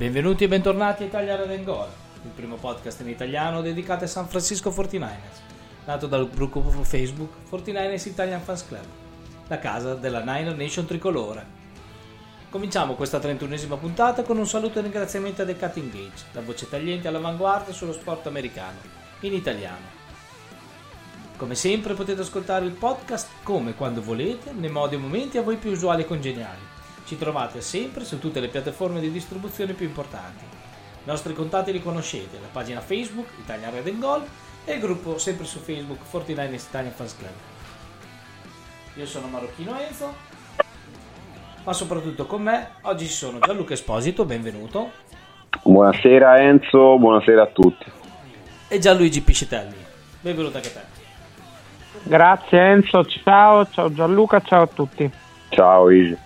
Benvenuti e bentornati a Italia Red and Goal, il primo podcast in italiano dedicato ai San Francisco 49ers, nato dal gruppo Facebook 49ers Italian Fans Club, la casa della Niner Nation tricolore. Cominciamo questa 31esima puntata con un saluto e ringraziamento a The Cutting Edge, la voce tagliente all'avanguardia sullo sport americano, in italiano. Come sempre potete ascoltare il podcast come e quando volete, nei modi e momenti a voi più usuali e congeniali. Ci trovate sempre su tutte le piattaforme di distribuzione più importanti. I nostri contatti li conoscete, la pagina Facebook Italian Red and Goal e il gruppo sempre su Facebook 49ers Italian Fans Club. Io sono Marocchino Enzo, ma soprattutto con me oggi ci sono Gianluca Esposito, benvenuto. Buonasera Enzo, buonasera a tutti. E Gianluigi Piscitelli, benvenuto anche te. Grazie Enzo, ciao Gianluca, ciao a tutti. Ciao Igi.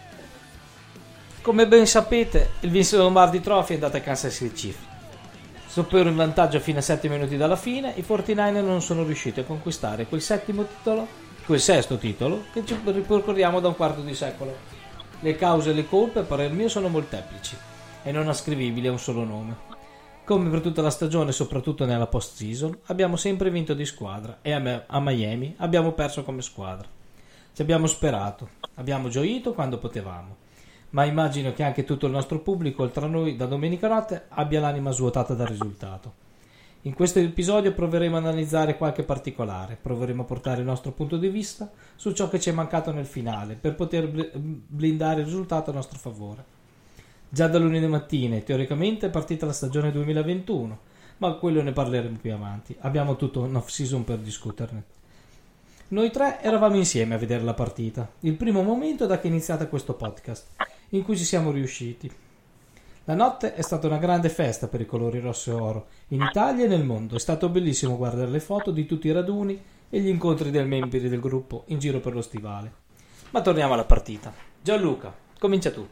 Come ben sapete, il Vince Lombardi Trophy è andato a Kansas City Chiefs. Super in vantaggio fino a 7 minuti dalla fine, i 49ers non sono riusciti a conquistare quel sesto titolo che ci ripercorriamo da un quarto di secolo. Le cause e le colpe, a parer mio, sono molteplici e non ascrivibili a un solo nome. Come per tutta la stagione, soprattutto nella post-season, abbiamo sempre vinto di squadra e a Miami abbiamo perso come squadra. Ci abbiamo sperato, abbiamo gioito quando potevamo. Ma immagino che anche tutto il nostro pubblico, oltre a noi, da domenica notte, abbia l'anima svuotata dal risultato. In questo episodio proveremo ad analizzare qualche particolare, proveremo a portare il nostro punto di vista su ciò che ci è mancato nel finale, per poter blindare il risultato a nostro favore. Già da lunedì mattina, teoricamente, è partita la stagione 2021, ma quello ne parleremo più avanti. Abbiamo tutto un off-season per discuterne. Noi tre eravamo insieme a vedere la partita, il primo momento da che è iniziata questo podcast, in cui ci siamo riusciti. La notte è stata una grande festa per i colori rosso e oro, in Italia e nel mondo. È stato bellissimo guardare le foto di tutti i raduni e gli incontri dei membri del gruppo in giro per lo stivale. Ma torniamo alla partita. Gianluca, comincia tu.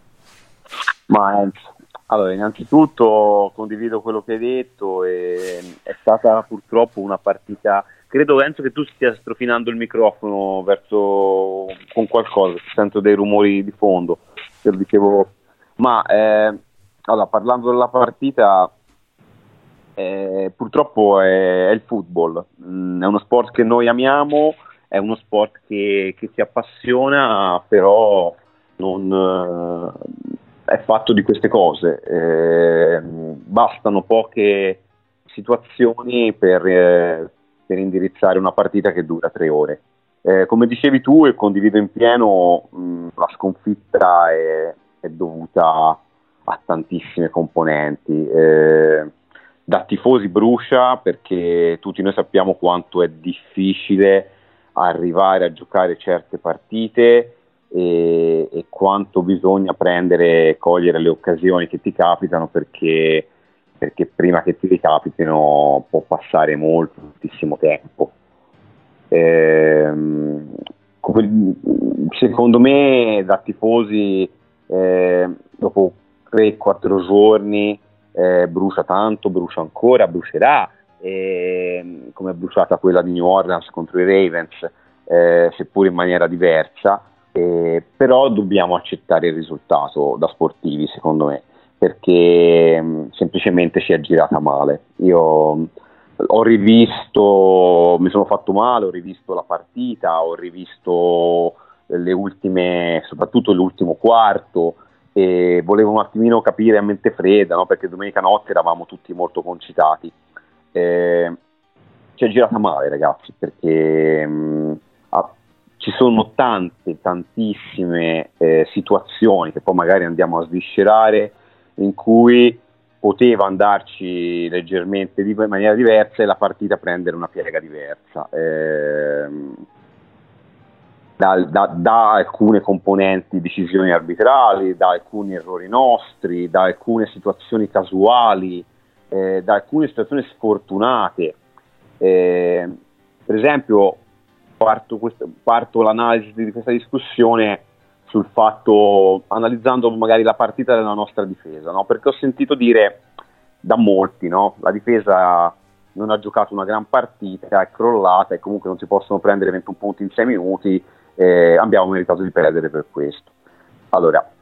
Allora, innanzitutto condivido quello che hai detto, è stata purtroppo una partita. Credo Enzo che tu stia strofinando il microfono con qualcosa, sento dei rumori di fondo, te lo dicevo. Allora, parlando della partita, purtroppo è il football, è uno sport che noi amiamo, è uno sport che ci appassiona, però non è fatto di queste cose, bastano poche situazioni per indirizzare una partita che dura 3 ore. Come dicevi tu, e condivido in pieno, la sconfitta è dovuta a tantissime componenti. Da tifosi brucia, perché tutti noi sappiamo quanto è difficile arrivare a giocare certe partite e quanto bisogna prendere e cogliere le occasioni che ti capitano, perché prima che ti ricapitino può passare moltissimo tempo. Secondo me da tifosi dopo 3-4 giorni brucia tanto, brucia ancora, brucerà, come è bruciata quella di New Orleans contro i Ravens, seppur in maniera diversa, però dobbiamo accettare il risultato da sportivi, secondo me, perché semplicemente si è girata male. Io ho rivisto, mi sono fatto male, ho rivisto la partita, ho rivisto le ultime, soprattutto l'ultimo quarto, e volevo un attimino capire a mente fredda, no? Perché domenica notte eravamo tutti molto concitati. Si è girata male, ragazzi, perché ci sono tantissime situazioni che poi magari andiamo a sviscerare, in cui poteva andarci leggermente in maniera diversa e la partita prendere una piega diversa, da alcune componenti, decisioni arbitrali, da alcuni errori nostri, da alcune situazioni casuali, da alcune situazioni sfortunate. Per esempio, parto l'analisi di questa discussione sul fatto, analizzando magari la partita della nostra difesa, no? Perché ho sentito dire da molti, no? La difesa non ha giocato una gran partita, è crollata e comunque non si possono prendere 21 punti in 6 minuti, abbiamo meritato di perdere per questo. Allora,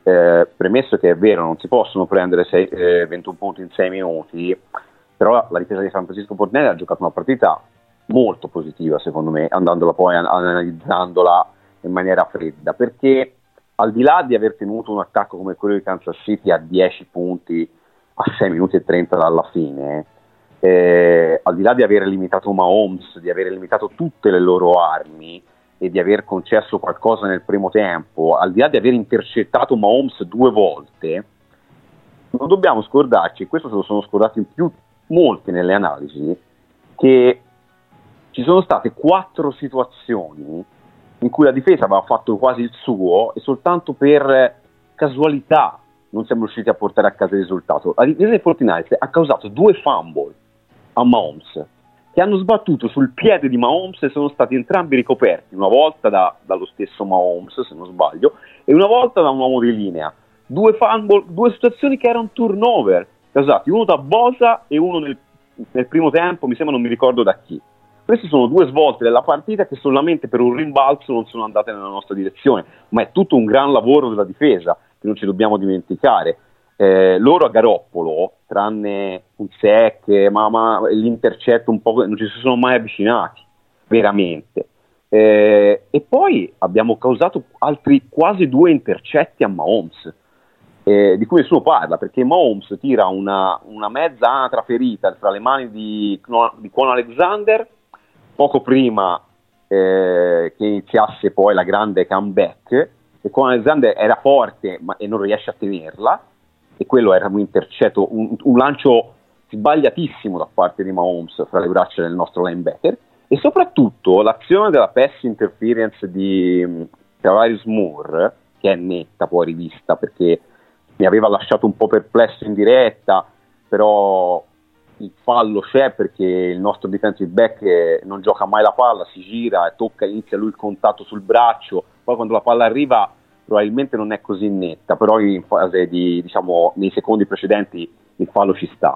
premesso che è vero, non si possono prendere 21 punti in 6 minuti, però la difesa di San Francisco 49ers ha giocato una partita molto positiva, secondo me, andandola poi analizzandola in maniera fredda, perché al di là di aver tenuto un attacco come quello di Kansas City a 10 punti a 6 minuti e 30 dalla fine, al di là di aver limitato Mahomes, di aver limitato tutte le loro armi e di aver concesso qualcosa nel primo tempo, al di là di aver intercettato Mahomes 2 volte, non dobbiamo scordarci, questo se lo sono scordati in più molti nelle analisi, che ci sono state 4 situazioni in cui la difesa aveva fatto quasi il suo e soltanto per casualità non siamo riusciti a portare a casa il risultato. La difesa dei 49ers ha causato 2 fumble a Mahomes che hanno sbattuto sul piede di Mahomes e sono stati entrambi ricoperti, una volta dallo stesso Mahomes, se non sbaglio, e una volta da un uomo di linea. 2 fumble, 2 situazioni che erano turnover causati, uno da Bosa e uno nel primo tempo, mi sembra, non mi ricordo da chi. Queste sono 2 svolte della partita che solamente per un rimbalzo non sono andate nella nostra direzione, ma è tutto un gran lavoro della difesa che non ci dobbiamo dimenticare. Loro a Garoppolo, tranne un sec, ma l'intercetto un po', non ci si sono mai avvicinati veramente, e poi abbiamo causato altri quasi 2 intercetti a Mahomes, di cui nessuno parla, perché Mahomes tira una mezza anatra ferita tra le mani di Kwon Alexander poco prima che iniziasse poi la grande comeback, e Kwon Alexander era forte e non riesce a tenerla, e quello era un intercetto, un lancio sbagliatissimo da parte di Mahomes fra le braccia del nostro linebacker, e soprattutto l'azione della pass interference di Travarius Moore, che è netta poi rivista, perché mi aveva lasciato un po' perplesso in diretta, però il fallo c'è perché il nostro defensive back non gioca mai la palla, si gira e tocca, inizia lui il contatto sul braccio, poi quando la palla arriva probabilmente non è così netta, però in fase nei secondi precedenti il fallo ci sta.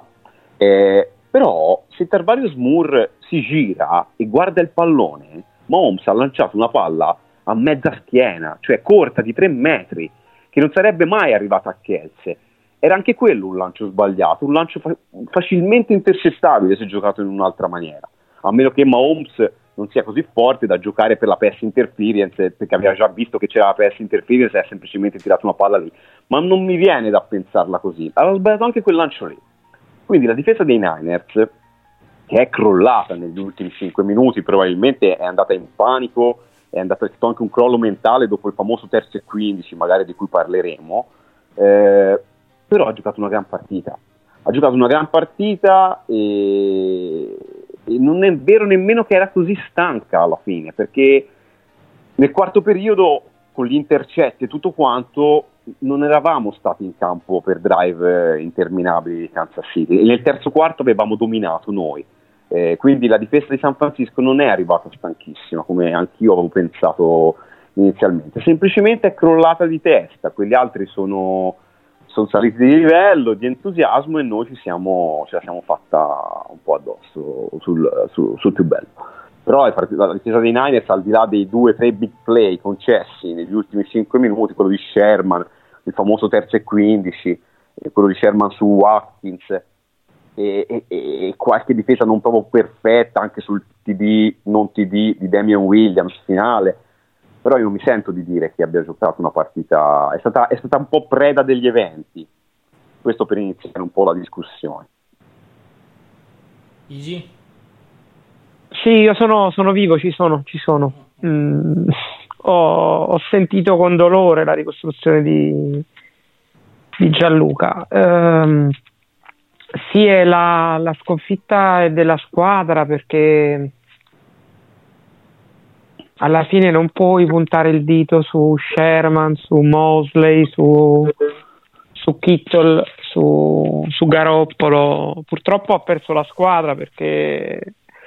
Però se Tarvarius Moore si gira e guarda il pallone, Mahomes ha lanciato una palla a mezza schiena, cioè corta di 3 metri, che non sarebbe mai arrivata a Kelsey. Era anche quello un lancio sbagliato, un lancio facilmente intercettabile se giocato in un'altra maniera, a meno che Mahomes non sia così forte da giocare per la pass interference, perché aveva già visto che c'era la pass interference e ha semplicemente tirato una palla lì, ma non mi viene da pensarla così. Aveva sbagliato anche quel lancio lì. Quindi la difesa dei Niners, che è crollata negli ultimi 5 minuti, probabilmente è andata in panico, è stato anche un crollo mentale dopo il famoso 3rd e 15, magari di cui parleremo, però ha giocato una gran partita. Ha giocato una gran partita e non è vero nemmeno che era così stanca alla fine, perché nel quarto periodo, con gli intercetti e tutto quanto, non eravamo stati in campo per drive interminabili di Kansas City, e nel terzo quarto avevamo dominato noi, quindi la difesa di San Francisco non è arrivata stanchissima come anch'io avevo pensato inizialmente, semplicemente è crollata di testa. Quegli altri sono saliti di livello, di entusiasmo, e noi ce la siamo fatta un po' addosso sul più bello. Però la difesa dei Niners, al di là dei 2-3 big play concessi negli ultimi 5 minuti, quello di Sherman, il famoso 3rd e 15, quello di Sherman su Watkins, e qualche difesa non proprio perfetta anche sul TD, non TD di Damian Williams finale, però io non mi sento di dire che abbia giocato una partita, è stata un po' preda degli eventi, questo per iniziare un po' la discussione. Igi? Sì, io sono vivo, ci sono. Ho sentito con dolore la ricostruzione di Gianluca. Sì, è la sconfitta della squadra, perché alla fine non puoi puntare il dito su Sherman, su Mosley, su Kittle, su Garoppolo. Purtroppo ha perso la squadra, perché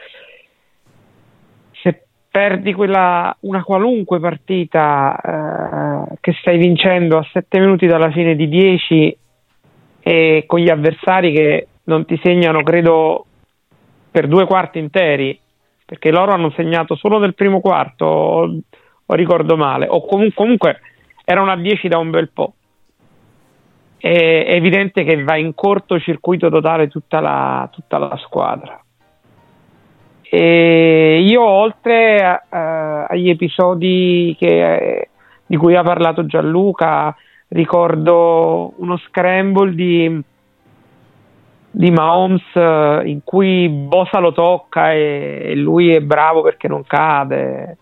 se perdi una qualunque partita che stai vincendo a 7 minuti dalla fine di 10, e con gli avversari che non ti segnano, credo, per 2 quarti interi, perché loro hanno segnato solo del primo quarto, o ricordo male, o comunque erano a 10 da un bel po'. è evidente che va in cortocircuito totale tutta la squadra. E io, oltre agli episodi di cui ha parlato Gianluca, ricordo uno scramble di Mahomes in cui Bosa lo tocca e lui è bravo perché non cade.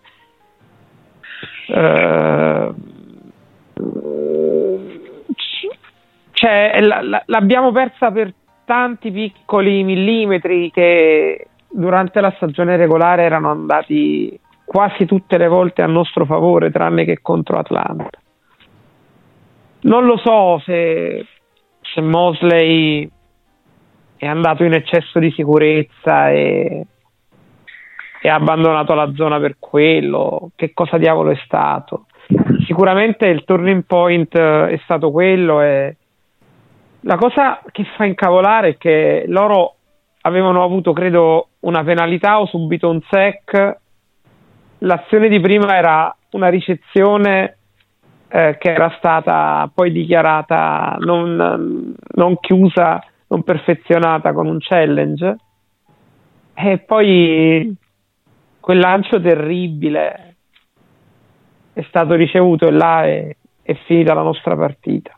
L'abbiamo persa per tanti piccoli millimetri che durante la stagione regolare erano andati quasi tutte le volte a nostro favore, tranne che contro Atlanta. Non lo so se Mosley è andato in eccesso di sicurezza e ha abbandonato la zona per quello, che cosa diavolo è stato. Sicuramente il turning point è stato quello, e la cosa che fa incavolare è che loro avevano avuto, credo, una penalità o subito un sack. L'azione di prima era una ricezione che era stata poi dichiarata non chiusa, non perfezionata, con un challenge, e poi quel lancio terribile è stato ricevuto e là è finita la nostra partita.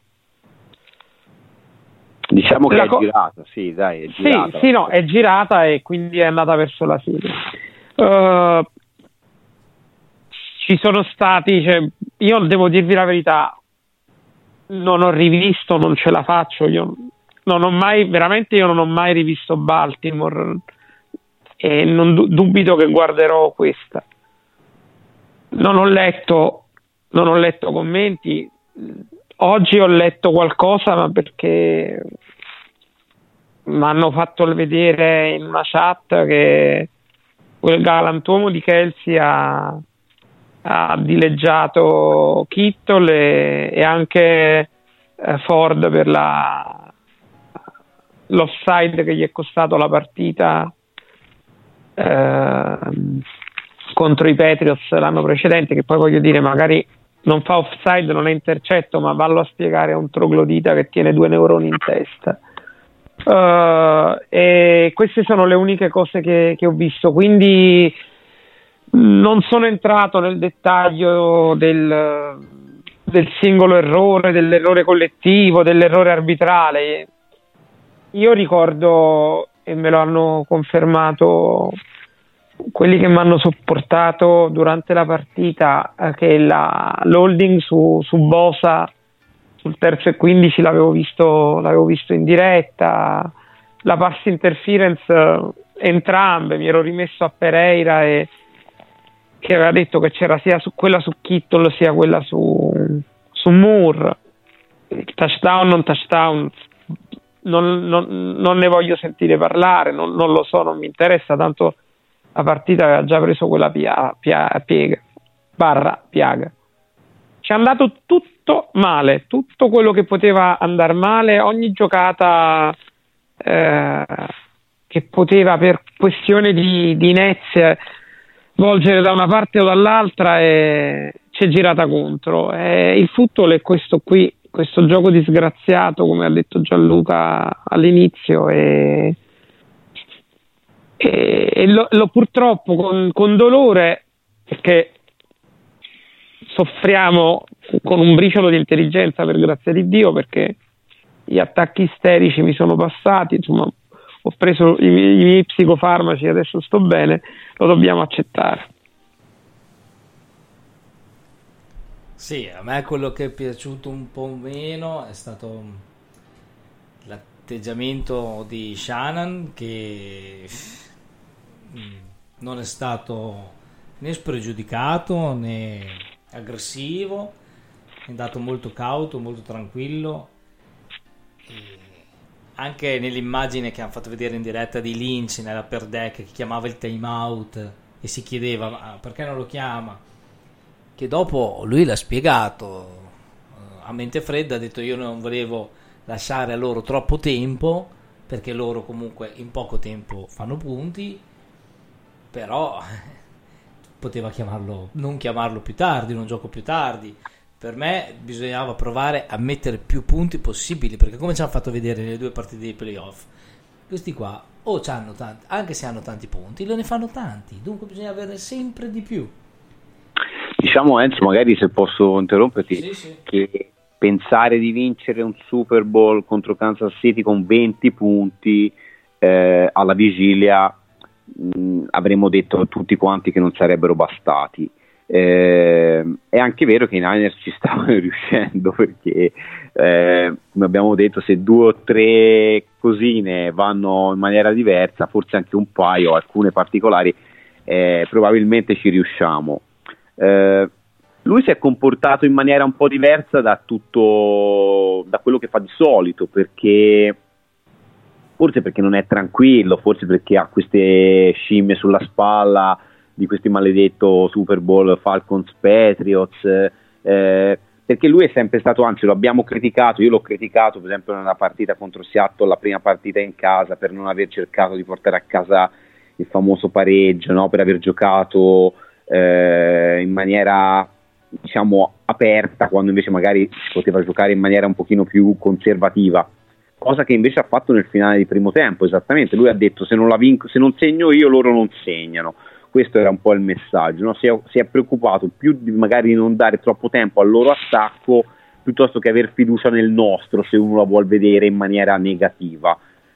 Diciamo che è girata, sì, dai, è girata. Sì, no, è girata e quindi è andata verso la fine. Ci sono stati, io devo dirvi la verità, non ho rivisto, non ce la faccio, io non ho mai rivisto Baltimore e non dubito che guarderò questa. Non ho letto commenti. Oggi ho letto qualcosa, ma perché mi hanno fatto vedere in una chat che quel galantuomo di Kelsey ha dileggiato Kittle e anche Ford per l'offside che gli è costato la partita contro i Patriots l'anno precedente, che poi, voglio dire, magari non fa offside, non è intercetto, ma vallo a spiegare a un troglodita che tiene 2 neuroni in testa. E queste sono le uniche cose che ho visto, quindi non sono entrato nel dettaglio del singolo errore, dell'errore collettivo, dell'errore arbitrale. Io ricordo, e me lo hanno confermato quelli che mi hanno supportato durante la partita, che l'holding su Bosa sul 3º e 15 l'avevo visto in diretta, la pass interference entrambe, mi ero rimesso a Pereira che aveva detto che c'era sia quella su Kittle sia quella su Moore. Touchdown, non touchdown, non ne voglio sentire parlare, non lo so, non mi interessa, tanto la partita aveva già preso quella piaga. Ci è andato tutto male, tutto quello che poteva andare male, ogni giocata che poteva per questione di inerzia volgere da una parte o dall'altra e ci è girata contro. Il football è questo qui, questo gioco disgraziato, come ha detto Gianluca all'inizio, e lo purtroppo con dolore, perché soffriamo con un briciolo di intelligenza, per grazia di Dio, perché gli attacchi isterici mi sono passati, insomma ho preso i miei psicofarmaci, adesso sto bene, lo dobbiamo accettare. Sì, a me quello che è piaciuto un po' meno è stato l'atteggiamento di Shannon, che non è stato né spregiudicato né aggressivo, è andato molto cauto, molto tranquillo. E anche nell'immagine che hanno fatto vedere in diretta di Lynch nella per deck, che chiamava il time out e si chiedeva ma perché non lo chiama, che dopo lui l'ha spiegato a mente fredda, ha detto io non volevo lasciare a loro troppo tempo perché loro comunque in poco tempo fanno punti, però poteva non chiamarlo più tardi, in un gioco più tardi. per me bisognava provare a mettere più punti possibili, perché come ci hanno fatto vedere nelle 2 partite dei playoff, questi qua c'hanno tanti, anche se hanno tanti punti, ne fanno tanti, dunque bisogna averne sempre di più. Diciamo, Enzo, magari se posso interromperti, Sì. che pensare di vincere un Super Bowl contro Kansas City con 20 punti alla vigilia, avremmo detto a tutti quanti che non sarebbero bastati. È anche vero che i Niners ci stavano riuscendo, perché come abbiamo detto, se 2 o 3 cosine vanno in maniera diversa, forse anche un paio, alcune particolari, probabilmente ci riusciamo. Lui si è comportato in maniera un po' diversa da quello che fa di solito, forse perché non è tranquillo, forse perché ha queste scimmie sulla spalla di questi maledetto Super Bowl Falcons Patriots, perché lui è sempre stato, anzi lo abbiamo criticato, io l'ho criticato per esempio nella partita contro Seattle, la prima partita in casa, per non aver cercato di portare a casa il famoso pareggio, no? Per aver giocato in maniera, diciamo, aperta, quando invece magari si poteva giocare in maniera un pochino più conservativa, cosa che invece ha fatto nel finale di primo tempo. Esattamente, lui ha detto: se non segno io, loro non segnano. Questo era un po' il messaggio, no? Si è preoccupato più di magari non dare troppo tempo al loro attacco, piuttosto che aver fiducia nel nostro, se uno la vuol vedere in maniera negativa.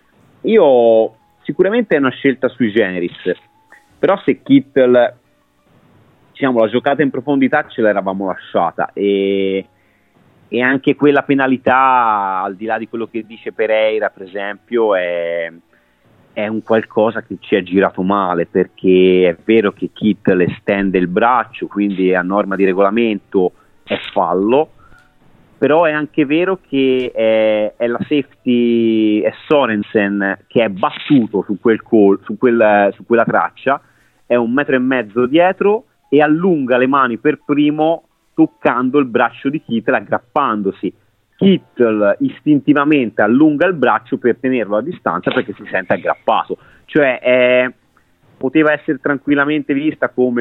Sicuramente è una scelta sui generis, però se Kittle, diciamo, la giocata in profondità ce l'eravamo lasciata, e anche quella penalità, al di là di quello che dice Pereira per esempio, è un qualcosa che ci è girato male, perché è vero che Kittle estende il braccio, quindi a norma di regolamento è fallo, però è anche vero che è la safety, è Sorensen che è battuto su quella traccia, è 1,5 metri dietro e allunga le mani per primo, toccando il braccio di Kittle, aggrappandosi. Kittle istintivamente allunga il braccio per tenerlo a distanza, perché si sente aggrappato, cioè poteva essere tranquillamente vista come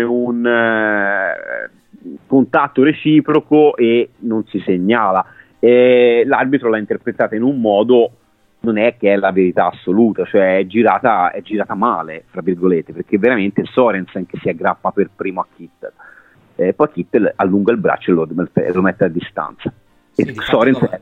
un contatto reciproco e non si segnala. L'arbitro l'ha interpretata in un modo, non è che è la verità assoluta, cioè è girata male, fra virgolette, perché veramente Sorensen che si aggrappa per primo a Kittle, poi Kittle allunga il braccio e lo mette a distanza. Sì, Sorensen,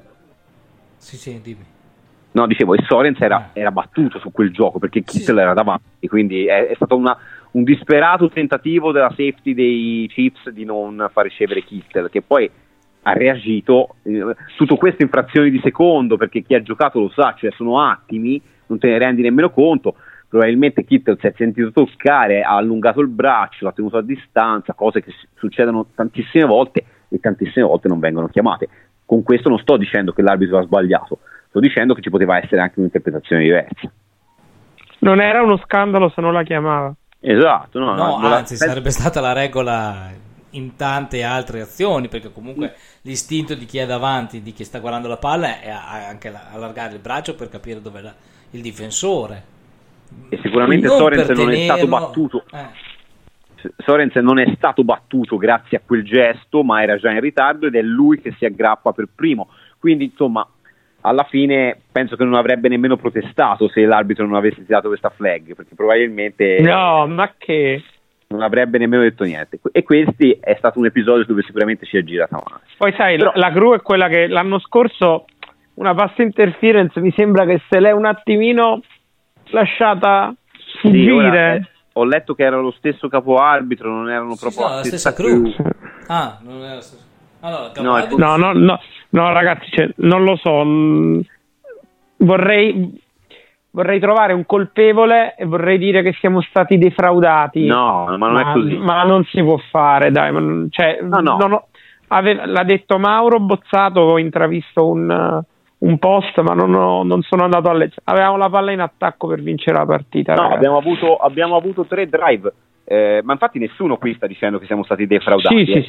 sì, dimmi. no, dicevo, e Sorensen era battuto su quel gioco, perché Kittle era davanti, quindi è stato un disperato tentativo della safety dei Chiefs di non far ricevere Kittle, che poi ha reagito. Tutto questo in frazioni di secondo, perché chi ha giocato lo sa, cioè sono attimi, non te ne rendi nemmeno conto. Probabilmente Kittle si è sentito toccare, ha allungato il braccio, l'ha tenuto a distanza, cose che succedono tantissime volte e tantissime volte non vengono chiamate. Con questo non sto dicendo che l'arbitro ha sbagliato, sto dicendo che ci poteva essere anche un'interpretazione diversa. Non era uno scandalo se non la chiamava. Esatto, anzi sarebbe stata la regola in tante altre azioni, perché comunque l'istinto di chi è davanti, di chi sta guardando la palla, è anche allargare il braccio per capire dove è il difensore, e sicuramente Sorensen non è stato battuto. Sorensen non è stato battuto grazie a quel gesto, ma era già in ritardo ed è lui che si aggrappa per primo, quindi insomma alla fine penso che non avrebbe nemmeno protestato se l'arbitro non avesse tirato questa flag, perché probabilmente non avrebbe nemmeno detto niente. E questo è stato un episodio dove sicuramente ci è girata male. Poi sai, la gru è quella che l'anno scorso una pass interference mi sembra che se l'è un attimino lasciata fuggire. Ho letto che era lo stesso capo arbitro, non erano proprio la stessa crew. Non era la stessa. Allora, no, ragazzi, non lo so. Vorrei trovare un colpevole e vorrei dire che siamo stati defraudati. No, ma non è così. Ma non si può fare, dai. L'ha detto Mauro Bozzato, ho intravisto un post, ma non sono andato a leggere. Avevamo la palla in attacco per vincere la partita. No, abbiamo avuto 3 drive, ma infatti nessuno qui sta dicendo che siamo stati defraudati. Sì.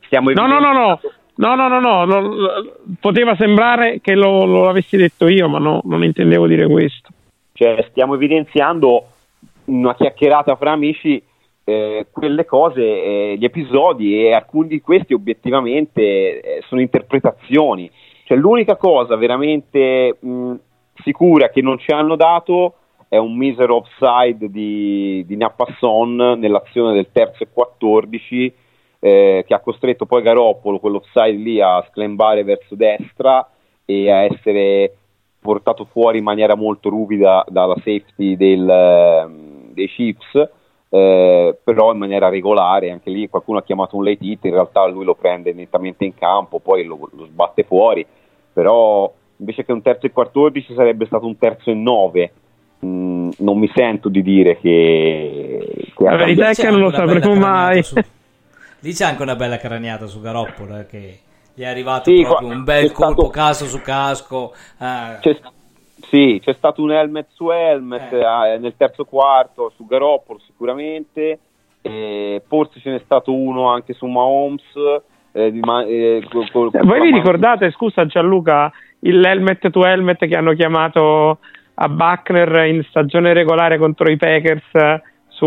No, poteva sembrare che lo avessi detto io, ma non intendevo dire questo. Cioè, stiamo evidenziando una chiacchierata fra amici quelle cose, gli episodi, e alcuni di questi obiettivamente sono interpretazioni. Cioè, l'unica cosa veramente sicura che non ci hanno dato è un misero offside di Nappasson nell'azione del terzo e 14, che ha costretto poi Garoppolo, quell'offside lì, a sclembare verso destra e a essere portato fuori in maniera molto ruvida dalla safety dei Chiefs, però in maniera regolare. Anche lì qualcuno ha chiamato un late hit, in realtà lui lo prende nettamente in campo, poi lo sbatte fuori, però invece che un terzo e 14 sarebbe stato un terzo e 9. Non mi sento di dire che la verità è che non lo sapremo mai. Lì c'è anche una bella craniata su Garoppolo, che gli è arrivato proprio un bel colpo caso su casco. C'è stato un helmet su helmet nel terzo quarto su Garoppolo sicuramente, forse ce n'è stato uno anche su Mahomes. Voi vi ricordate, scusa Gianluca, l'helmet to helmet che hanno chiamato a Buckner in stagione regolare contro i Packers su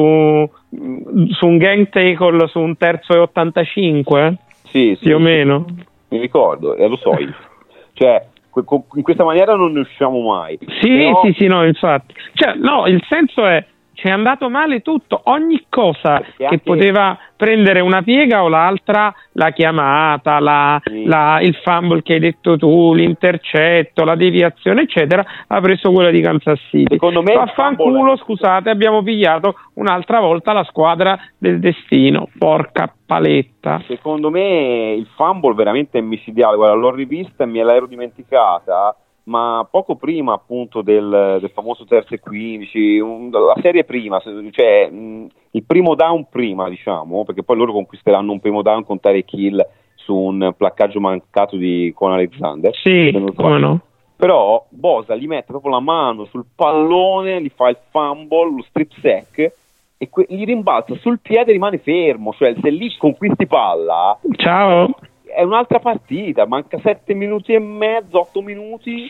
un gang tackle su un terzo e 85? Sì, più o meno. Mi ricordo, lo so io. Cioè, in questa maniera non ne usciamo mai. Sì, no, infatti. Cioè, no, il senso è, c'è andato male tutto, ogni cosa che poteva prendere una piega o l'altra, la chiamata, il fumble che hai detto tu, l'intercetto, la deviazione, eccetera, ha preso quella di Kansas City. Secondo me vaffanculo, scusate, abbiamo pigliato un'altra volta la squadra del destino, porca paletta. Secondo me il fumble veramente è micidiale. Guarda, l'ho rivista e me l'ero dimenticata, ma poco prima appunto del famoso terzo e 15, la serie prima, cioè il primo down prima, diciamo, perché poi loro conquisteranno un primo down con Tyreek Hill su un placcaggio mancato di Con Alexander. Sì, come no? Però Bosa gli mette proprio la mano sul pallone, gli fa il fumble, lo strip sack, e gli rimbalza sul piede e rimane fermo. Cioè, se lì conquisti palla, ciao, è un'altra partita, manca 7 minuti e mezzo, 8 minuti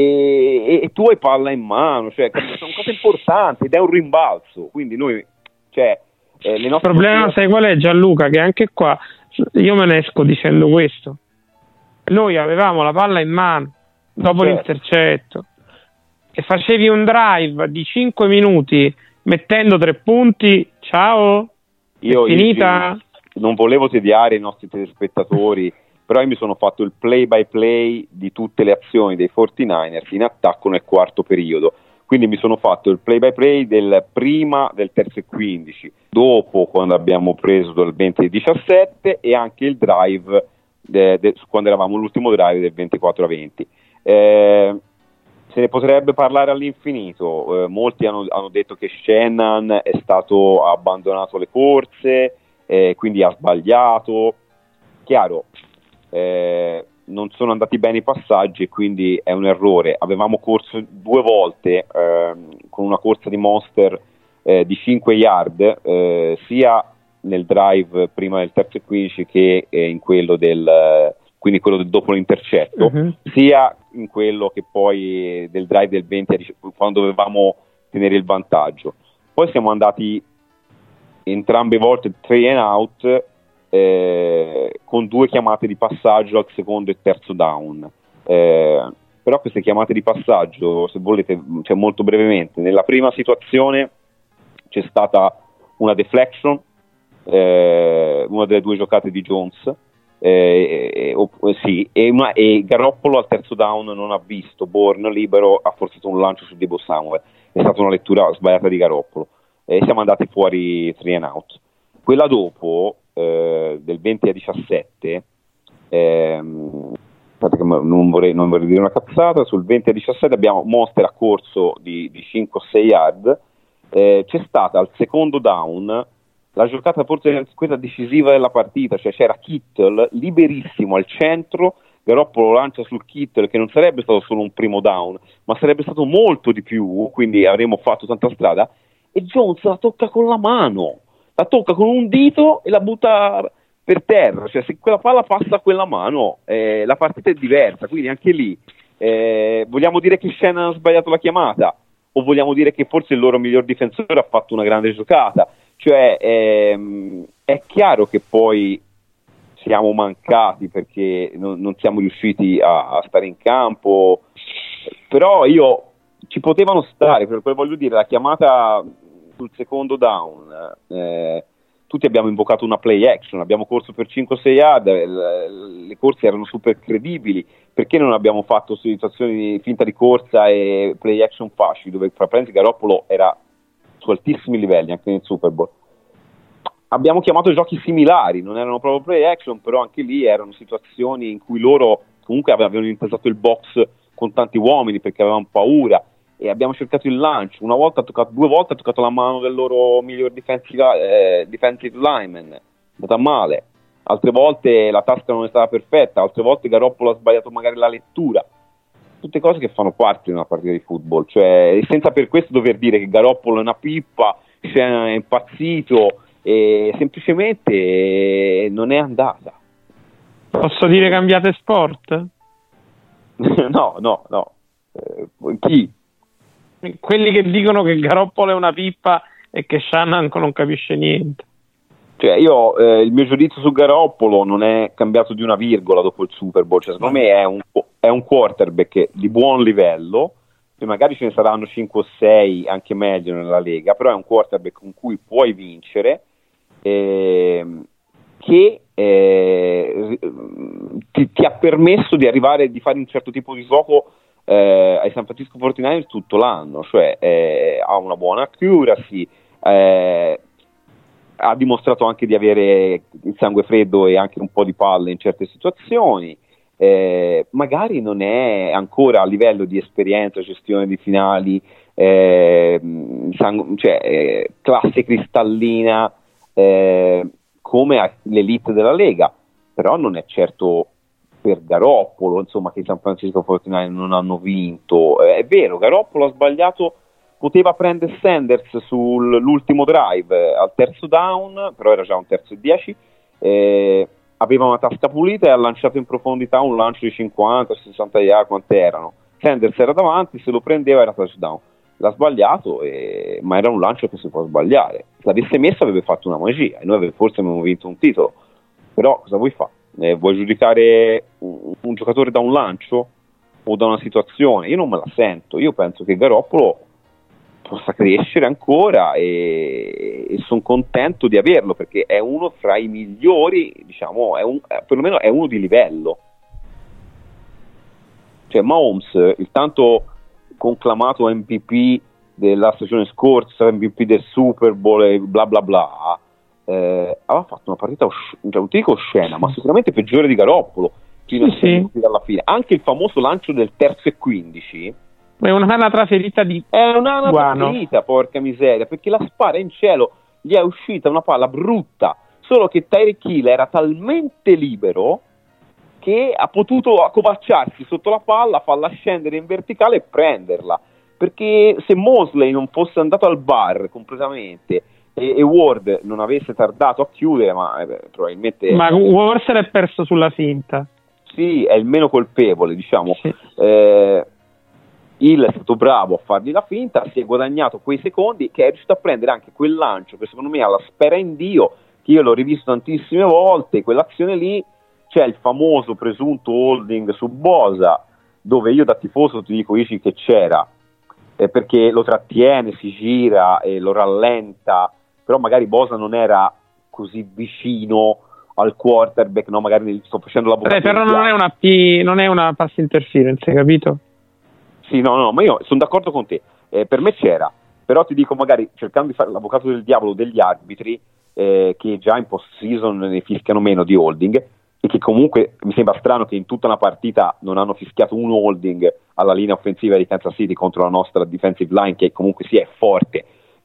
e tu hai palla in mano, cioè sono cose importanti ed è un rimbalzo, quindi noi, cioè, le nostre... Il problema, sai qual è, Gianluca? Che anche qua io me ne esco dicendo questo: noi avevamo la palla in mano dopo l'intercetto e facevi un drive di 5 minuti mettendo 3 punti, ciao, io finita. Non volevo tediare i nostri telespettatori, però io mi sono fatto il play by play di tutte le azioni dei 49ers in attacco nel quarto periodo, quindi mi sono fatto il play by play del prima del terzo e 15, dopo quando abbiamo preso il 20-17 e anche il drive quando eravamo l'ultimo drive del 24-20. Se ne potrebbe parlare all'infinito. Molti hanno detto che Shannon è stato abbandonato le corse, quindi ha sbagliato. Chiaro, non sono andati bene i passaggi e quindi è un errore. Avevamo corso 2 volte con una corsa di Monster di 5 yard, sia nel drive prima del terzo e 15 che in quello quindi quello dopo l'intercetto, sia in quello che poi del drive del 20 quando dovevamo tenere il vantaggio. Poi siamo andati entrambe volte 3 and out, con 2 chiamate di passaggio al secondo e terzo down, però queste chiamate di passaggio, se volete, cioè molto brevemente, nella prima situazione c'è stata una deflection, una delle 2 giocate di Jones, e Garoppolo al terzo down non ha visto Bourne libero, ha forzato un lancio su Deebo Samuel, è stata una lettura sbagliata di Garoppolo e siamo andati fuori 3 and out. Quella dopo, del 20-17, non vorrei dire una cazzata, sul 20-17 abbiamo Monster a corso di 5-6 yard, c'è stata al secondo down la giocata forse quella decisiva della partita, cioè c'era Kittle liberissimo al centro, Garoppolo lancia sul Kittle, che non sarebbe stato solo un primo down, ma sarebbe stato molto di più, quindi avremmo fatto tanta strada, e Jones la tocca con la mano, la tocca con un dito e la butta per terra. Cioè, se quella palla passa a quella mano, la partita è diversa. Quindi anche lì vogliamo dire che Shannon ha sbagliato la chiamata, o vogliamo dire che forse il loro miglior difensore ha fatto una grande giocata? Cioè è chiaro che poi siamo mancati perché non siamo riusciti a stare in campo, però ci potevano stare, perché voglio dire, la chiamata sul secondo down, tutti abbiamo invocato una play action, abbiamo corso per 5-6 yard, le corse erano super credibili, perché non abbiamo fatto situazioni di finta di corsa e play action facili, dove fra parentesi Garoppolo era su altissimi livelli anche nel Super Bowl. Abbiamo chiamato giochi similari, non erano proprio play action, però anche lì erano situazioni in cui loro comunque avevano intesato il box con tanti uomini perché avevano paura, e abbiamo cercato il lancio. Due volte ha toccato la mano del loro miglior defensive lineman, è andata male. Altre volte la tasca non è stata perfetta, altre volte Garoppolo ha sbagliato magari la lettura. Tutte cose che fanno parte di una partita di football, cioè senza per questo dover dire che Garoppolo è una pippa, è impazzito, e semplicemente non è andata. Posso dire cambiate sport? No. Chi? Quelli che dicono che Garoppolo è una pippa e che Shanahan non capisce niente. Cioè il mio giudizio su Garoppolo non è cambiato di una virgola dopo il Super Bowl, cioè, secondo me è un quarterback di buon livello, e magari ce ne saranno 5 o 6 anche meglio nella Lega, però è un quarterback con cui puoi vincere, che ti ha permesso di arrivare, di fare un certo tipo di gioco ai San Francisco 49ers tutto l'anno, cioè ha una buona accuracy, ha dimostrato anche di avere il sangue freddo e anche un po' di palle in certe situazioni, magari non è ancora a livello di esperienza, gestione di finali, classe cristallina come l'elite della Lega, però non è certo per Garoppolo, insomma, che i San Francisco 49ers non hanno vinto. È vero, Garoppolo ha sbagliato, poteva prendere Sanders sull'ultimo drive al terzo down, però era già un terzo e 10, aveva una tasca pulita e ha lanciato in profondità un lancio di 50-60 yard, quante erano. Sanders era davanti, se lo prendeva era touchdown. L'ha sbagliato, ma era un lancio che si può sbagliare. Se l'avesse messo avrebbe fatto una magia e noi forse abbiamo vinto un titolo. Però cosa vuoi fare? Vuoi giudicare un giocatore da un lancio o da una situazione? Io non me la sento. Io penso che Garoppolo possa crescere ancora e sono contento di averlo, perché è uno fra i migliori, diciamo, perlomeno è uno di livello. Cioè Mahomes, il tanto conclamato MVP della stagione scorsa, MVP del Super Bowl e bla bla bla, aveva fatto una partita non ti dico oscena, ma sicuramente peggiore di Garoppolo fino alla fine. Anche il famoso lancio del terzo e 15 è un'anatra ferita di ferita, porca miseria, perché la spara in cielo, gli è uscita una palla brutta, solo che Tyreek Hill era talmente libero che ha potuto accovacciarsi sotto la palla, farla scendere in verticale e prenderla, perché se Mosley non fosse andato al bar completamente e Ward non avesse tardato a chiudere, probabilmente... Ma Ward se l'è perso sulla finta. Sì, è il meno colpevole, diciamo. Sì. Hill è stato bravo a fargli la finta, si è guadagnato quei secondi, che è riuscito a prendere anche quel lancio che secondo me ha la spera in Dio, che io l'ho rivisto tantissime volte, quell'azione lì. C'è il famoso presunto holding su Bosa, dove io da tifoso ti dico che c'era, perché lo trattiene, si gira e lo rallenta, però magari Bosa non era così vicino al quarterback, no? Magari sto facendo la bocca. Però non è una pass interference, hai capito? Sì, no, ma io sono d'accordo con te, per me c'era, però ti dico, magari cercando di fare l'avvocato del diavolo degli arbitri, che già in post-season ne fischiano meno di holding, e che comunque mi sembra strano che in tutta una partita non hanno fischiato un holding alla linea offensiva di Kansas City contro la nostra defensive line, che comunque è forte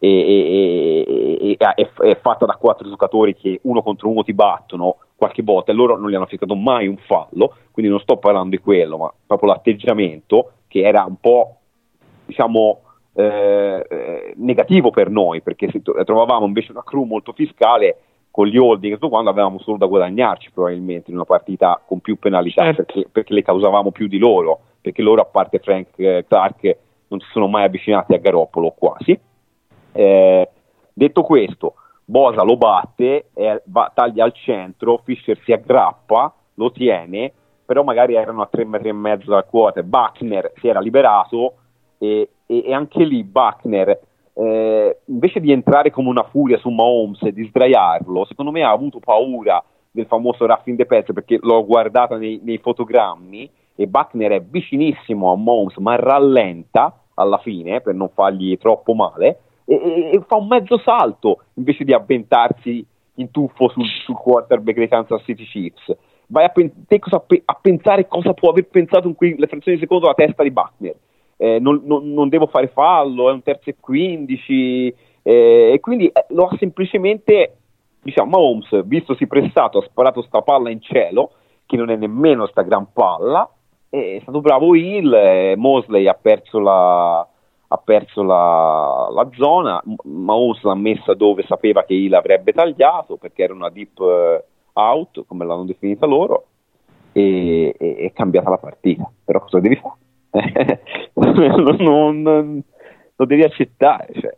e è fatta da 4 giocatori che uno contro uno ti battono qualche volta, e loro non gli hanno fischiato mai un fallo, quindi non sto parlando di quello, ma proprio l'atteggiamento che era un po', diciamo, negativo per noi, perché trovavamo invece una crew molto fiscale con gli holding, quando avevamo solo da guadagnarci probabilmente in una partita con più penalità, certo. perché le causavamo più di loro, perché loro, a parte Frank Clark, non si sono mai avvicinati a Garoppolo, quasi. Detto questo, Bosa lo batte, taglia al centro, Fischer si aggrappa, lo tiene, però magari erano a 3,5 metri dal quarter. Buckner si era liberato e anche lì Buckner, invece di entrare come una furia su Mahomes e di sdraiarlo, secondo me ha avuto paura del famoso roughing the passer, perché l'ho guardato nei fotogrammi e Buckner è vicinissimo a Mahomes ma rallenta alla fine per non fargli troppo male e fa un mezzo salto invece di avventarsi in tuffo sul quarterback dei Kansas City Chiefs. Vai a pensare cosa può aver pensato in quelle frazioni di secondo la testa di Buckner. Non devo fare fallo, è un 3:15 e quindi lo ha semplicemente, diciamo, Mahomes, vistosi pressato, ha sparato sta palla in cielo che non è nemmeno sta gran palla, è stato bravo Hill, Mosley ha perso la zona, Mahomes l'ha messa dove sapeva che Hill avrebbe tagliato perché era una deep out, come l'hanno definita loro, e è cambiata la partita. Però cosa devi fare? non lo devi accettare, cioè.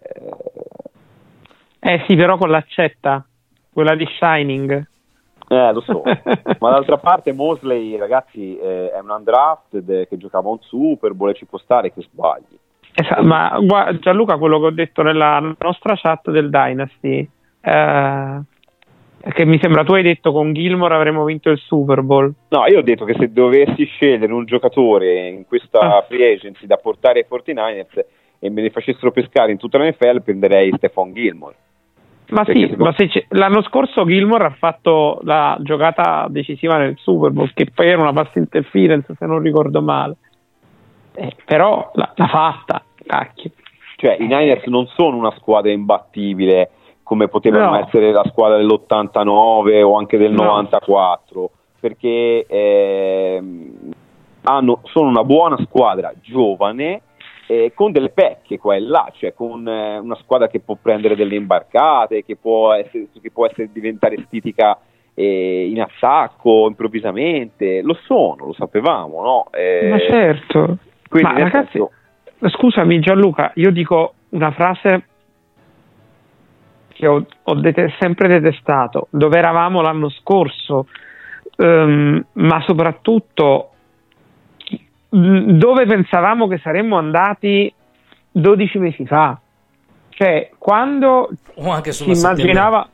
Sì, però con l'accetta, quella di Shining. Lo so, ma d'altra parte Mosley, ragazzi, è un undrafted che giocava un Super Bowl e ci può stare che sbagli. Esatto, ma Gianluca, quello che ho detto nella nostra chat del Dynasty, che mi sembra tu hai detto con Gilmore avremmo vinto il Super Bowl. No, io ho detto che se dovessi scegliere un giocatore in questa free agency da portare ai 49ers e me ne facessero pescare in tutta la NFL, prenderei Stephon Gilmore. Ma sì, ma l'anno scorso Gilmore ha fatto la giocata decisiva nel Super Bowl, che poi era una pass interference se non ricordo male, però l'ha fatta, cacchio. Cioè i Niners non sono una squadra imbattibile come potevano essere la squadra dell'89 o anche del 94, perché sono una buona squadra giovane, con delle pecche qua e là, cioè con una squadra che può prendere delle imbarcate, che può diventare stitica in attacco improvvisamente, lo sapevamo, no? Ma certo. Ma ragazzi, scusami Gianluca, io dico una frase che ho sempre detestato, dove eravamo l'anno scorso, ma soprattutto dove pensavamo che saremmo andati 12 mesi fa, cioè quando si immaginava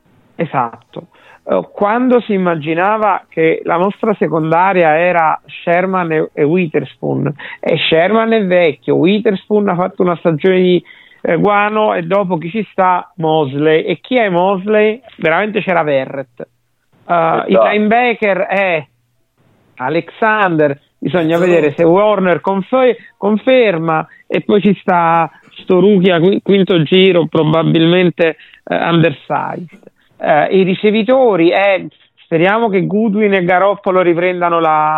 quando si immaginava che la nostra secondaria era Sherman e Witherspoon, e Sherman è vecchio, Witherspoon ha fatto una stagione di guano e dopo chi ci sta? Mosley. E chi è Mosley? Veramente c'era Verrett, il linebacker è Alexander, bisogna vedere se Warner conferma, e poi ci sta sto rookie quinto giro, probabilmente undersized. I ricevitori, speriamo che Goodwin e Garoppolo riprendano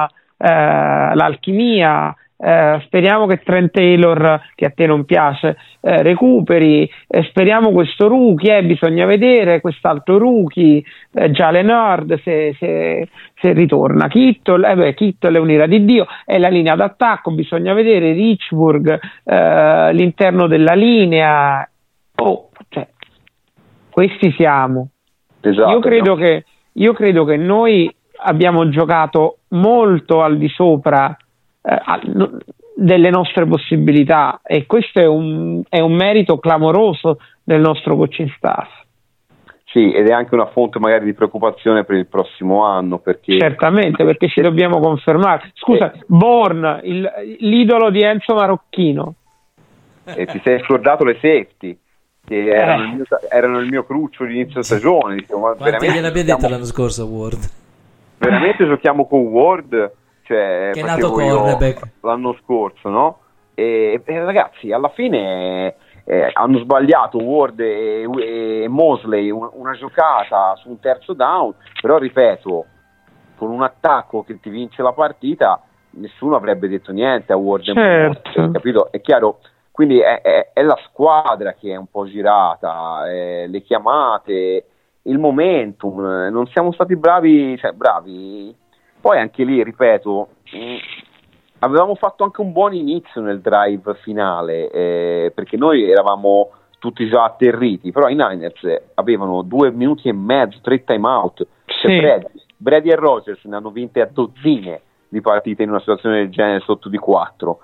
l'alchimia, speriamo che Trent Taylor, che a te non piace, recuperi, speriamo questo rookie, bisogna vedere quest'altro rookie, Jalen Hurd se ritorna, Kittle è un'ira di Dio, è la linea d'attacco, bisogna vedere Richburg, l'interno della linea, cioè, questi siamo. Esatto, io credo che noi abbiamo giocato molto al di sopra delle nostre possibilità, e questo è un merito clamoroso del nostro coaching staff. Sì, ed è anche una fonte magari di preoccupazione per il prossimo anno, perché certamente, perché ci dobbiamo confermare. Scusa, Bourne, l'idolo di Enzo Marocchino, e ti sei scordato le safety che erano il mio cruccio di inizio stagione. Diciamo, quanti gliel'abbia detto l'anno scorso Ward? Veramente giochiamo con Ward, cioè, che è nato cornerback l'anno scorso, no? E ragazzi, alla fine hanno sbagliato Ward e Mosley una giocata su un terzo down, però ripeto, con un attacco che ti vince la partita nessuno avrebbe detto niente a Ward, certo. Capito? È chiaro. Quindi è la squadra che è un po' girata, le chiamate, il momentum, non siamo stati bravi. Poi anche lì, ripeto, avevamo fatto anche un buon inizio nel drive finale, perché noi eravamo tutti già atterriti, però i Niners avevano 2 minuti e mezzo, 3 time out. Sì. Brady e Rodgers ne hanno vinte a dozzine di partite in una situazione del genere sotto di 4.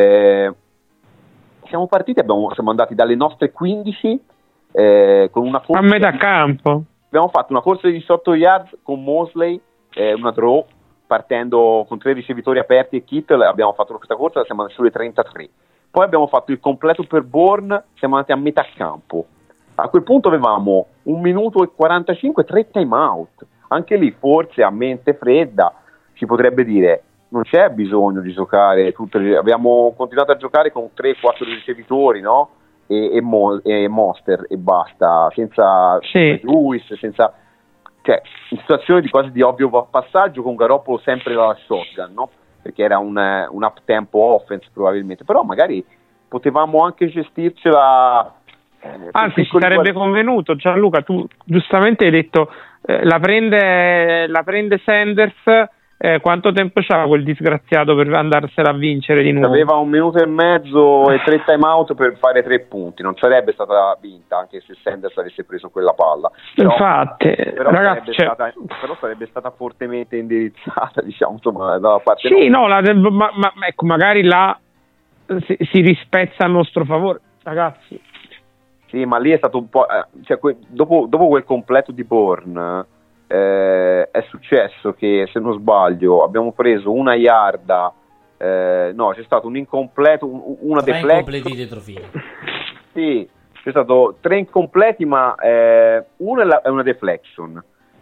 Siamo partiti, siamo andati dalle nostre 15 con una corsa a metà campo. Abbiamo fatto una corsa di 18 yards con Mosley, una draw, partendo con 3 ricevitori aperti e Kittle. Abbiamo fatto questa corsa, siamo andati sulle 33. Poi abbiamo fatto il completo per Bourne, siamo andati a metà campo. A quel punto avevamo 1 minuto e 45, 3 time out. Anche lì forse a mente fredda si potrebbe dire non c'è bisogno di giocare abbiamo continuato a giocare con 3-4 ricevitori, no? E Monster e basta, senza Lewis, cioè in situazione di quasi di ovvio passaggio, con Garoppolo sempre dalla shotgun, no? Perché era un up tempo offense probabilmente, però magari potevamo anche gestircela. Anzi, ci sarebbe convenuto. Gianluca, tu giustamente hai detto la prende Sanders. Quanto tempo c'ha quel disgraziato per andarsela a vincere di nuovo? Aveva 1 minuto e mezzo e 3 time out per fare 3 punti. Non sarebbe stata vinta anche se Sanders avesse preso quella palla. Infatti, ragazzi, però sarebbe stata fortemente indirizzata, diciamo, insomma, dalla parte. Sì, no, ma ecco, magari là si rispezza a nostro favore, ragazzi. Sì, ma lì è stato un po'. Dopo quel completo di Bourne. È successo che, se non sbaglio, abbiamo preso 1 yarda, no, c'è stato un incompleto, una deflection. 3 incompleti dietro fila. Sì, c'è stato 3 incompleti, ma una è una deflection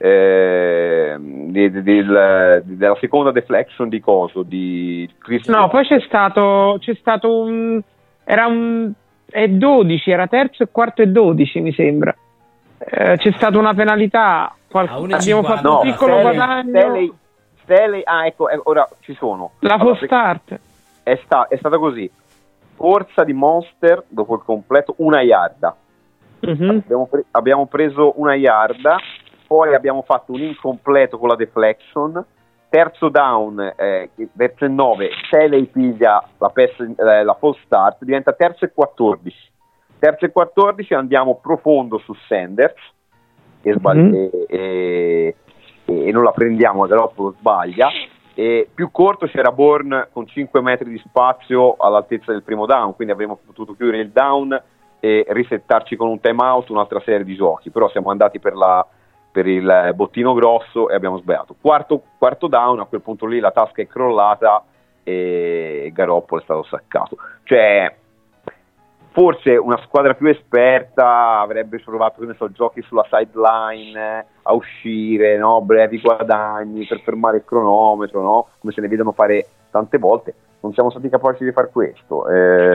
della seconda deflection di coso di Chris. No, poi c'è stato era 12, era terzo e quarto e 12 mi sembra. C'è stata una penalità, abbiamo fatto un piccolo guadagno. Staley, ecco, ora ci sono. La false start è stata così: forza di Monster dopo il completo 1 yarda. Abbiamo preso 1 yarda, poi abbiamo fatto un incompleto con la deflection, terzo down, verso il 9 Staley piglia la false start, diventa terzo e 14. Terzo e 14 andiamo profondo su Sanders e non la prendiamo, Garoppolo sbaglia, e più corto c'era Bourne con 5 metri di spazio all'altezza del primo down, quindi avremmo potuto chiudere il down e risettarci con un time out, un'altra serie di giochi, però siamo andati per il bottino grosso e abbiamo sbagliato. Quarto down, a quel punto lì la tasca è crollata e Garoppolo è stato saccato. Cioè, forse una squadra più esperta avrebbe provato, che ne so, giochi sulla sideline, a uscire, no? Brevi guadagni per fermare il cronometro, no? Come se ne vedono fare tante volte. Non siamo stati capaci di fare questo.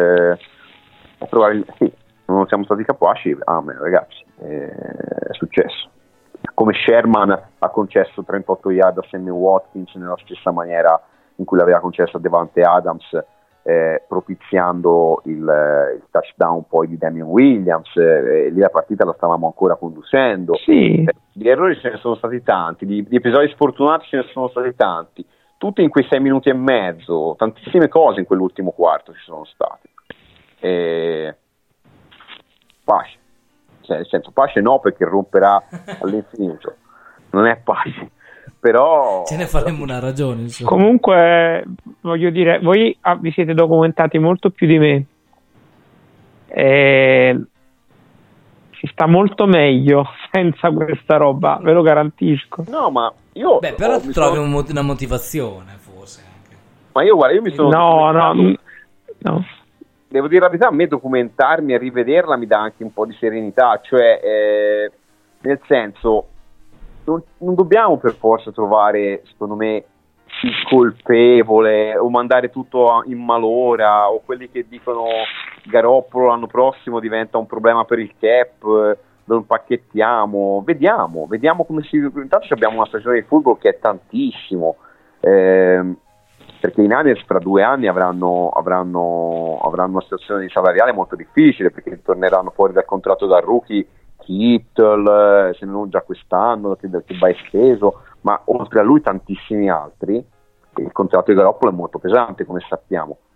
Sì, non siamo stati capaci. Ragazzi, è successo. Come Sherman ha concesso 38 yard a Sammy Watkins nella stessa maniera in cui l'aveva concesso a Devante Adams, propiziando il touchdown poi di Damian Williams. Lì la partita la stavamo ancora conducendo. Sì. Di errori ce ne sono stati tanti, di episodi sfortunati ce ne sono stati tanti, tutti in quei 6 minuti e mezzo, tantissime cose in quell'ultimo quarto ci sono state. Pace, cioè, nel senso, pace no, perché romperà all'infinito, non è pace. Però ce ne faremo una ragione, insomma. Comunque voglio dire, voi vi siete documentati molto più di me, si sta molto meglio senza questa roba, ve lo garantisco. No, ma io però trovi una motivazione, forse anche. Ma io mi sono no. Devo dire la verità, a me documentarmi e rivederla mi dà anche un po' di serenità, cioè nel senso, non dobbiamo per forza trovare, secondo me, il colpevole o mandare tutto in malora, o quelli che dicono Garoppolo l'anno prossimo diventa un problema per il cap, lo impacchettiamo. Vediamo come si. Intanto abbiamo una stagione di football che è tantissimo, perché i Niners fra 2 anni avranno una situazione salariale molto difficile, perché torneranno fuori dal contratto da rookie Kittle, se non già quest'anno, che va esteso, ma oltre a lui tantissimi altri. Il contratto di Garoppolo è molto pesante, come sappiamo.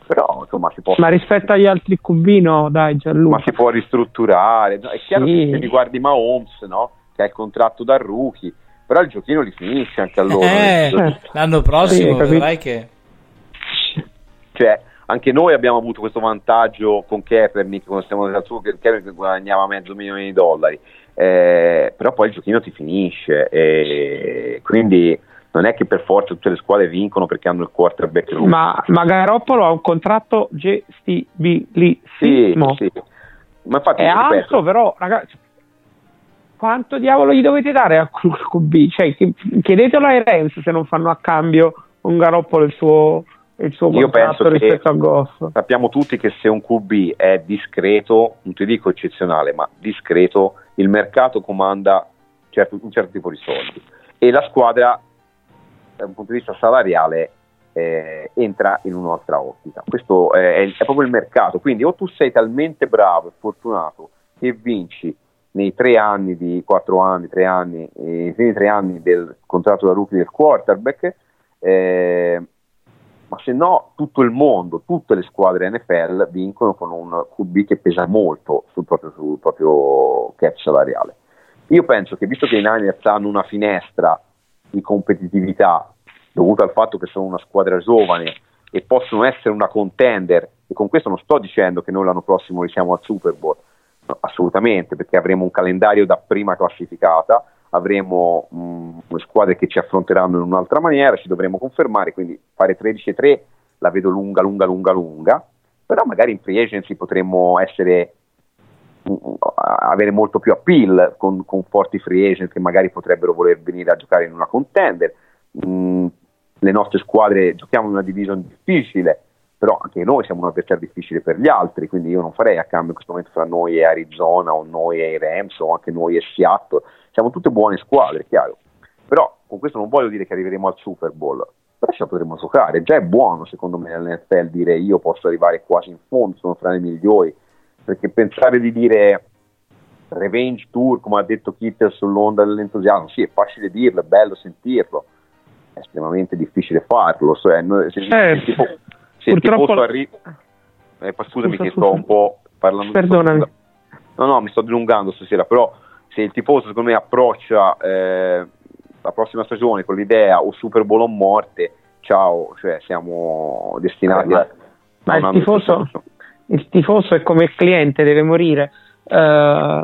Però insomma si può... Ma rispetto agli altri QB no, dai Gianluca. Ma si può ristrutturare, no? È chiaro che se riguardi Mahomes, no? Che ha il contratto da rookie, però il giochino li finisce anche a loro. L'anno prossimo vedrai che... Cioè, anche noi abbiamo avuto questo vantaggio con Kaepernick, quando stiamo nel suo, che Kaepernick guadagnava $500,000, però poi il giochino ti finisce, e quindi non è che per forza tutte le squadre vincono perché hanno il quarterback rookie. Ma Garoppolo ha un contratto gestibilissimo. Sì. Ma infatti, è alto, però ragazzi, quanto diavolo gli dovete dare a QB? Cioè, chiedetelo ai Rams se non fanno a cambio un Garoppolo il suo io penso rispetto a Goff. Sappiamo tutti che se un QB è discreto, non ti dico eccezionale, ma discreto, il mercato comanda un certo tipo di soldi e la squadra da un punto di vista salariale entra in un'altra ottica. Questo è proprio il mercato, quindi o tu sei talmente bravo e fortunato che vinci nei 3 anni nei primi 3 anni del contratto da rookie del quarterback, ma se no tutto il mondo, tutte le squadre NFL vincono con un QB che pesa molto sul proprio cap salariale. Io penso che visto che i Niners hanno una finestra di competitività dovuta al fatto che sono una squadra giovane e possono essere una contender, e con questo non sto dicendo che noi l'anno prossimo riusciamo al Super Bowl, no, assolutamente, perché avremo un calendario da prima classificata, avremo squadre che ci affronteranno in un'altra maniera, ci dovremo confermare, quindi fare 13-3 la vedo lunga, però magari in free agency potremmo avere molto più appeal con forti free agent che magari potrebbero voler venire a giocare in una contender. Le nostre squadre giochiamo in una division difficile, però anche noi siamo un avversario difficile per gli altri, quindi io non farei a cambio in questo momento fra noi e Arizona o noi e i Rams o anche noi e Seattle. Siamo tutte buone squadre, chiaro, però con questo non voglio dire che arriveremo al Super Bowl, però ce la potremo giocare. Già è buono secondo me nell'NFL dire io posso arrivare quasi in fondo, sono fra i migliori, perché pensare di dire revenge tour come ha detto Kittel sull'onda dell'entusiasmo, sì, è facile dirlo, è bello sentirlo, è estremamente difficile farlo, cioè, se purtroppo scusami che sto un po' parlando, perdonami, no, mi sto dilungando stasera, però se il tifoso secondo me approccia la prossima stagione con l'idea o Super Bowl o morte, ciao, cioè siamo destinati ma il tifoso è come il cliente, deve morire. La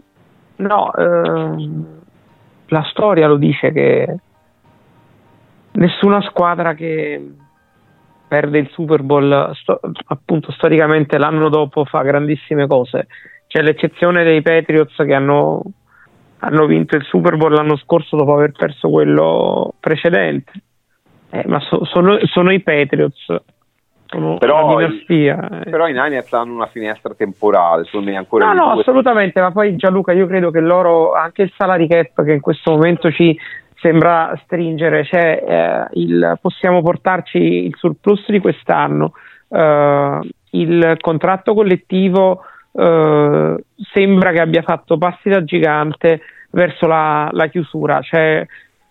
storia lo dice che nessuna squadra che perde il Super Bowl appunto storicamente l'anno dopo fa grandissime cose. C'è l'eccezione dei Patriots che hanno vinto il Super Bowl l'anno scorso dopo aver perso quello precedente, ma sono i Patriots, sono una dinastia. Però i Niners hanno una finestra temporale, secondo me ancora. No, assolutamente, ma poi Gianluca, io credo che loro, anche il salary cap che in questo momento ci sembra stringere, possiamo portarci il surplus di quest'anno, il contratto collettivo sembra che abbia fatto passi da gigante verso la chiusura, c'è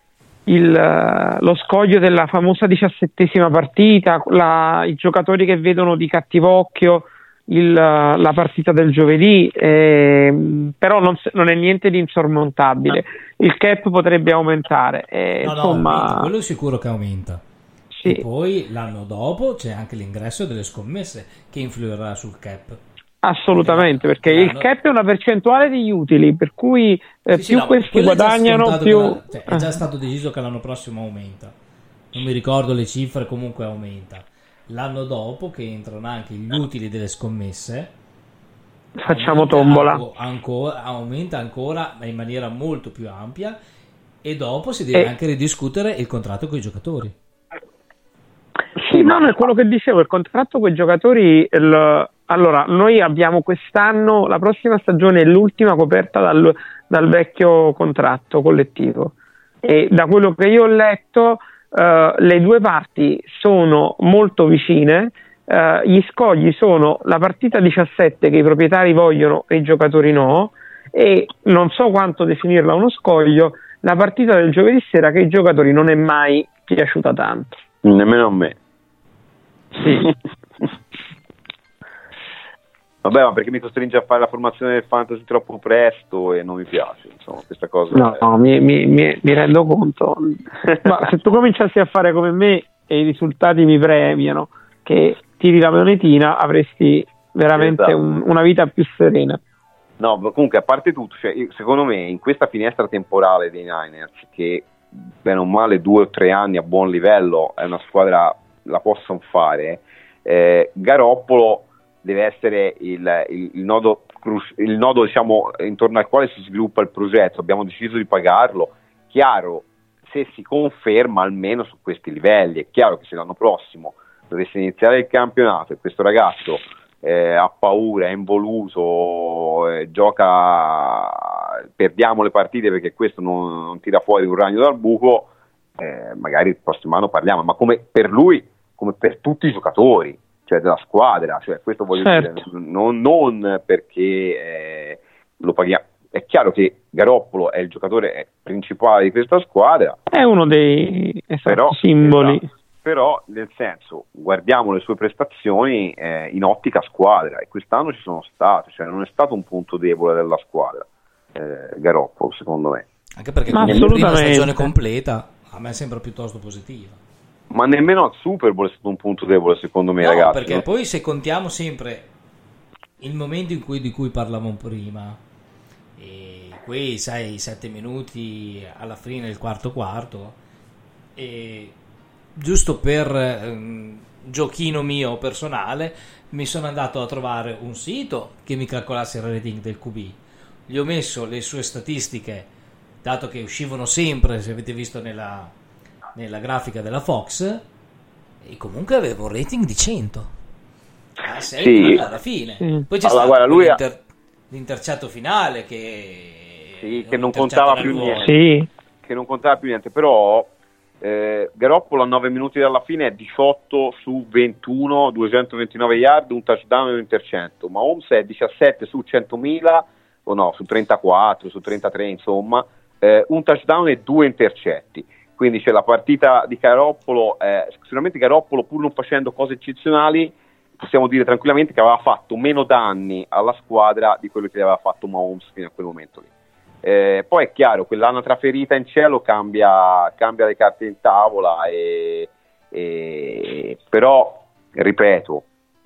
lo scoglio della famosa 17ª partita, i giocatori che vedono di cattivo occhio la partita del giovedì, però non è niente di insormontabile. Il cap potrebbe aumentare, insomma, quello è sicuro che aumenta. Sì. E poi l'anno dopo c'è anche l'ingresso delle scommesse che influirà sul cap. Assolutamente, perché il cap è una percentuale di utili, per cui questi guadagnano più. È già stato deciso che l'anno prossimo aumenta, non mi ricordo le cifre, comunque aumenta. L'anno dopo che entrano anche gli utili delle scommesse, facciamo tombola, aumenta ancora in maniera molto più ampia, e dopo si deve anche ridiscutere il contratto con i giocatori. Sì, no, è quello che dicevo, il contratto con i giocatori. Allora, noi abbiamo quest'anno, la prossima stagione è l'ultima coperta dal vecchio contratto collettivo, e da quello che io ho letto le due parti sono molto vicine. Gli scogli sono la partita 17 che i proprietari vogliono e i giocatori no, e non so quanto definirla uno scoglio, la partita del giovedì sera che ai giocatori non è mai piaciuta tanto. Nemmeno a me. Sì. Vabbè, ma perché mi costringe a fare la formazione del fantasy troppo presto e non mi piace, insomma, questa cosa. No, mi rendo conto. Ma se tu cominciassi a fare come me e i risultati mi premiano, che tiri la monetina, avresti veramente Esatto. una vita più serena. No, comunque, a parte tutto, cioè, secondo me in questa finestra temporale dei Niners, che bene o male 2 o 3 anni a buon livello è una squadra, la possono fare, Garoppolo deve essere il nodo, diciamo, intorno al quale si sviluppa il progetto. Abbiamo deciso di pagarlo, chiaro, se si conferma almeno su questi livelli. È chiaro che se l'anno prossimo dovesse iniziare il campionato e questo ragazzo ha paura, è involuto, gioca, perdiamo le partite perché questo non tira fuori un ragno dal buco, magari il prossimo anno parliamo, ma come per lui, come per tutti i giocatori, cioè della squadra, cioè questo voglio dire, non perché lo paghiamo. È chiaro che Garoppolo è il giocatore principale di questa squadra, è uno dei simboli. Esatto, però nel senso, guardiamo le sue prestazioni in ottica squadra, e quest'anno ci sono state, cioè non è stato un punto debole della squadra Garoppolo, secondo me, anche perché la prima stagione completa a me sembra piuttosto positiva. Ma nemmeno al Super Bowl è stato un punto debole, secondo me, no, ragazzi. Perché poi se contiamo sempre il momento di cui parlavamo prima, e quei 6-7 minuti alla fine del quarto, e giusto per giochino mio personale, mi sono andato a trovare un sito che mi calcolasse il rating del QB. Gli ho messo le sue statistiche, dato che uscivano sempre, se avete visto nella grafica della Fox, e comunque avevo un rating di 100 a 6 sì, alla fine. Poi c'è allora, stato guarda, l'intercetto finale che non contava più niente. Sì. Che non contava più niente, però Garoppolo a 9 minuti dalla fine è 18 su 21, 229 yard, un touchdown e un intercetto. Ma Mahomes è 17 su 100.000, o no, su 34, su 33, insomma, un touchdown e 2 intercetti. Quindi c'è la partita di Garoppolo, sicuramente Garoppolo, pur non facendo cose eccezionali, possiamo dire tranquillamente che aveva fatto meno danni alla squadra di quello che aveva fatto Mahomes fino a quel momento lì. Poi è chiaro, quell'anatra ferita in cielo cambia le carte in tavola, però, ripeto,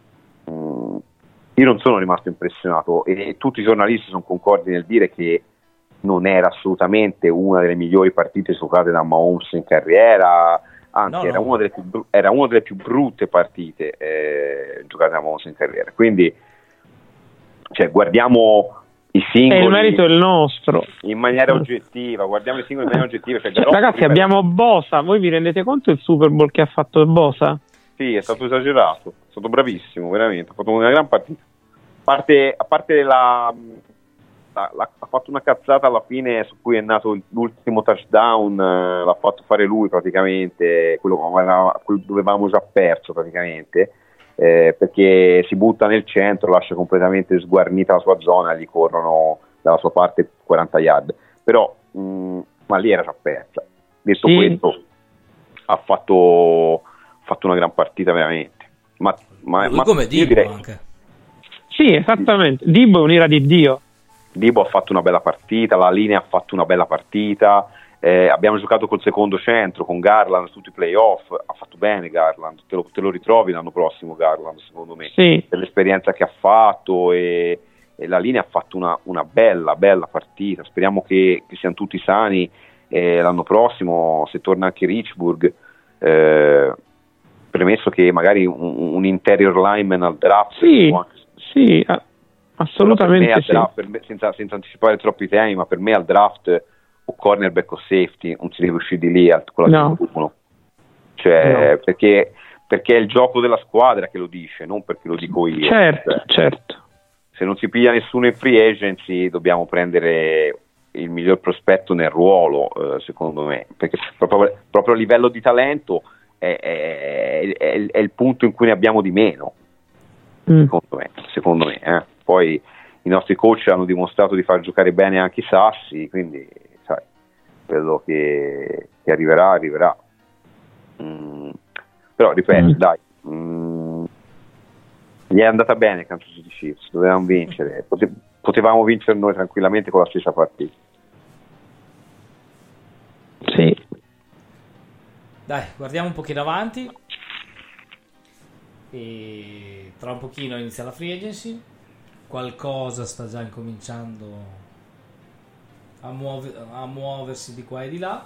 io non sono rimasto impressionato, e tutti i giornalisti sono concordi nel dire che non era assolutamente una delle migliori partite giocate da Mahomes in carriera, anzi era una delle più brutte partite giocate da Mahomes in carriera. Quindi, cioè, guardiamo i singoli, il merito è il nostro, in maniera oggettiva, guardiamo i singoli in maniera oggettiva. Cioè, ragazzi, abbiamo Bosa, voi vi rendete conto del Super Bowl che ha fatto Bosa? Sì, è stato esagerato, è stato bravissimo, veramente, ha fatto una gran partita. A parte ha fatto una cazzata alla fine su cui è nato l'ultimo touchdown, l'ha fatto fare lui praticamente, quello dove avevamo già perso praticamente, perché si butta nel centro, lascia completamente sguarnita la sua zona e gli corrono dalla sua parte 40 yard, però ma lì era già persa. Detto questo, ha fatto una gran partita veramente, ma come Dibbo anche. Sì, esattamente, Dibbo è un'ira di Dio. Dibbo ha fatto una bella partita, la linea ha fatto una bella partita, abbiamo giocato col secondo centro con Garland su tutti i playoff, ha fatto bene Garland, te lo ritrovi l'anno prossimo Garland, secondo me, sì, per l'esperienza che ha fatto, e la linea ha fatto una bella partita. Speriamo che siano tutti sani l'anno prossimo, se torna anche Richburg, premesso che magari un interior lineman al draft sì, assolutamente sì. Senza anticipare troppi temi, ma per me al draft o cornerback o safety non si deve uscire di lì con la uno. Cioè, no. Perché è il gioco della squadra che lo dice, non perché lo dico io. Certo. Se non si piglia nessuno in free agency, dobbiamo prendere il miglior prospetto nel ruolo, secondo me, perché proprio a livello di talento è il punto in cui ne abbiamo di meno, secondo me. Poi i nostri coach hanno dimostrato di far giocare bene anche i sassi, quindi sai, quello che arriverà. Però ripeto, dai, Gli è andata bene Kansas City Chiefs, dovevamo vincere, potevamo vincere noi tranquillamente con la stessa partita. Sì. Dai, guardiamo un pochino avanti. E tra un pochino inizia la free agency. Qualcosa sta già incominciando a muoversi di qua e di là.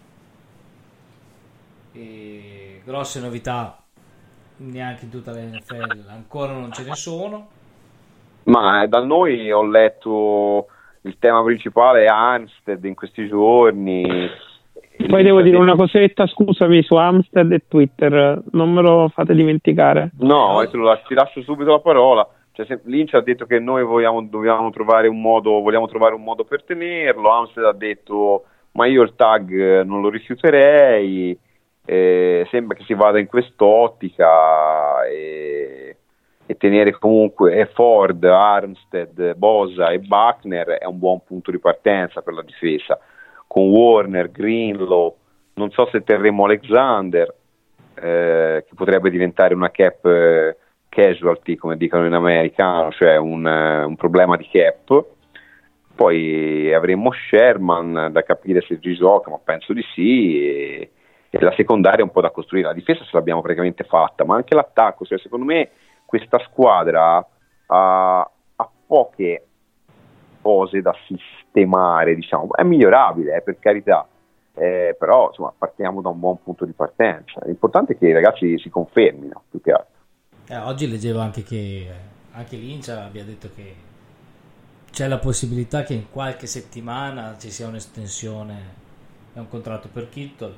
E grosse novità neanche in tutta la NFL ancora non ce ne sono. Ma da noi ho letto il tema principale è Armstead in questi giorni. Poi devo dire una cosetta, scusami, su Armstead e Twitter, non me lo fate dimenticare. No, ti lascio subito la parola. Cioè, Lynch ha detto che noi vogliamo trovare un modo per tenerlo. Armstead ha detto ma io il tag non lo rifiuterei. Sembra che si vada in quest'ottica e tenere comunque Ford, Armstead, Bosa e Buckner è un buon punto di partenza per la difesa. Con Warner, Greenlaw, non so se terremo Alexander, che potrebbe diventare una cap casualty, come dicono in americano, cioè un problema di cap. Poi avremo Sherman da capire se ci gioca, ma penso di sì, e la secondaria è un po' da costruire. La difesa ce l'abbiamo praticamente fatta, ma anche l'attacco, cioè, secondo me questa squadra ha poche cose da sistemare, diciamo, è migliorabile, per carità, però insomma partiamo da un buon punto di partenza. L'importante è che i ragazzi si confermino, più che altro. Oggi leggevo anche che anche Lynch abbia detto che c'è la possibilità che in qualche settimana ci sia un'estensione e un contratto per Kittle.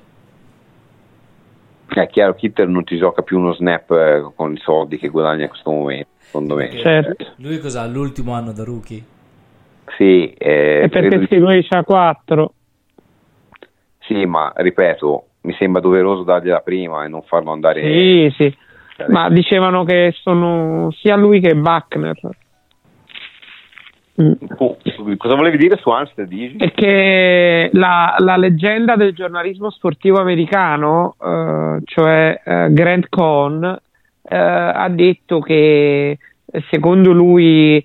È chiaro, Kittle non ti gioca più uno snap con i soldi che guadagna in questo momento, secondo me. Certo. Lui cos'ha? L'ultimo anno da rookie? Sì, e perché lui c'ha 4. Sì, ma ripeto, mi sembra doveroso dargliela prima e non farlo andare. Sì. Ma dicevano che sono sia lui che Buckner. Cosa volevi dire su Armstead? Perché la leggenda del giornalismo sportivo americano, cioè Grant Cohn, ha detto che secondo lui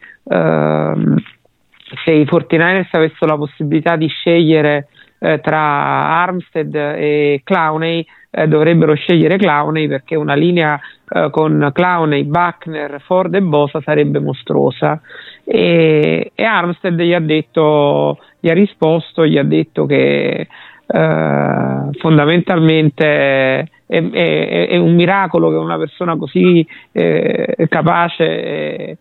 se i 49ers avessero la possibilità di scegliere tra Armstead e Clowney, dovrebbero scegliere Clowney, perché una linea con Clowney, Buckner, Ford e Bosa sarebbe mostruosa. E Armstead gli ha detto che fondamentalmente è un miracolo che una persona così capace,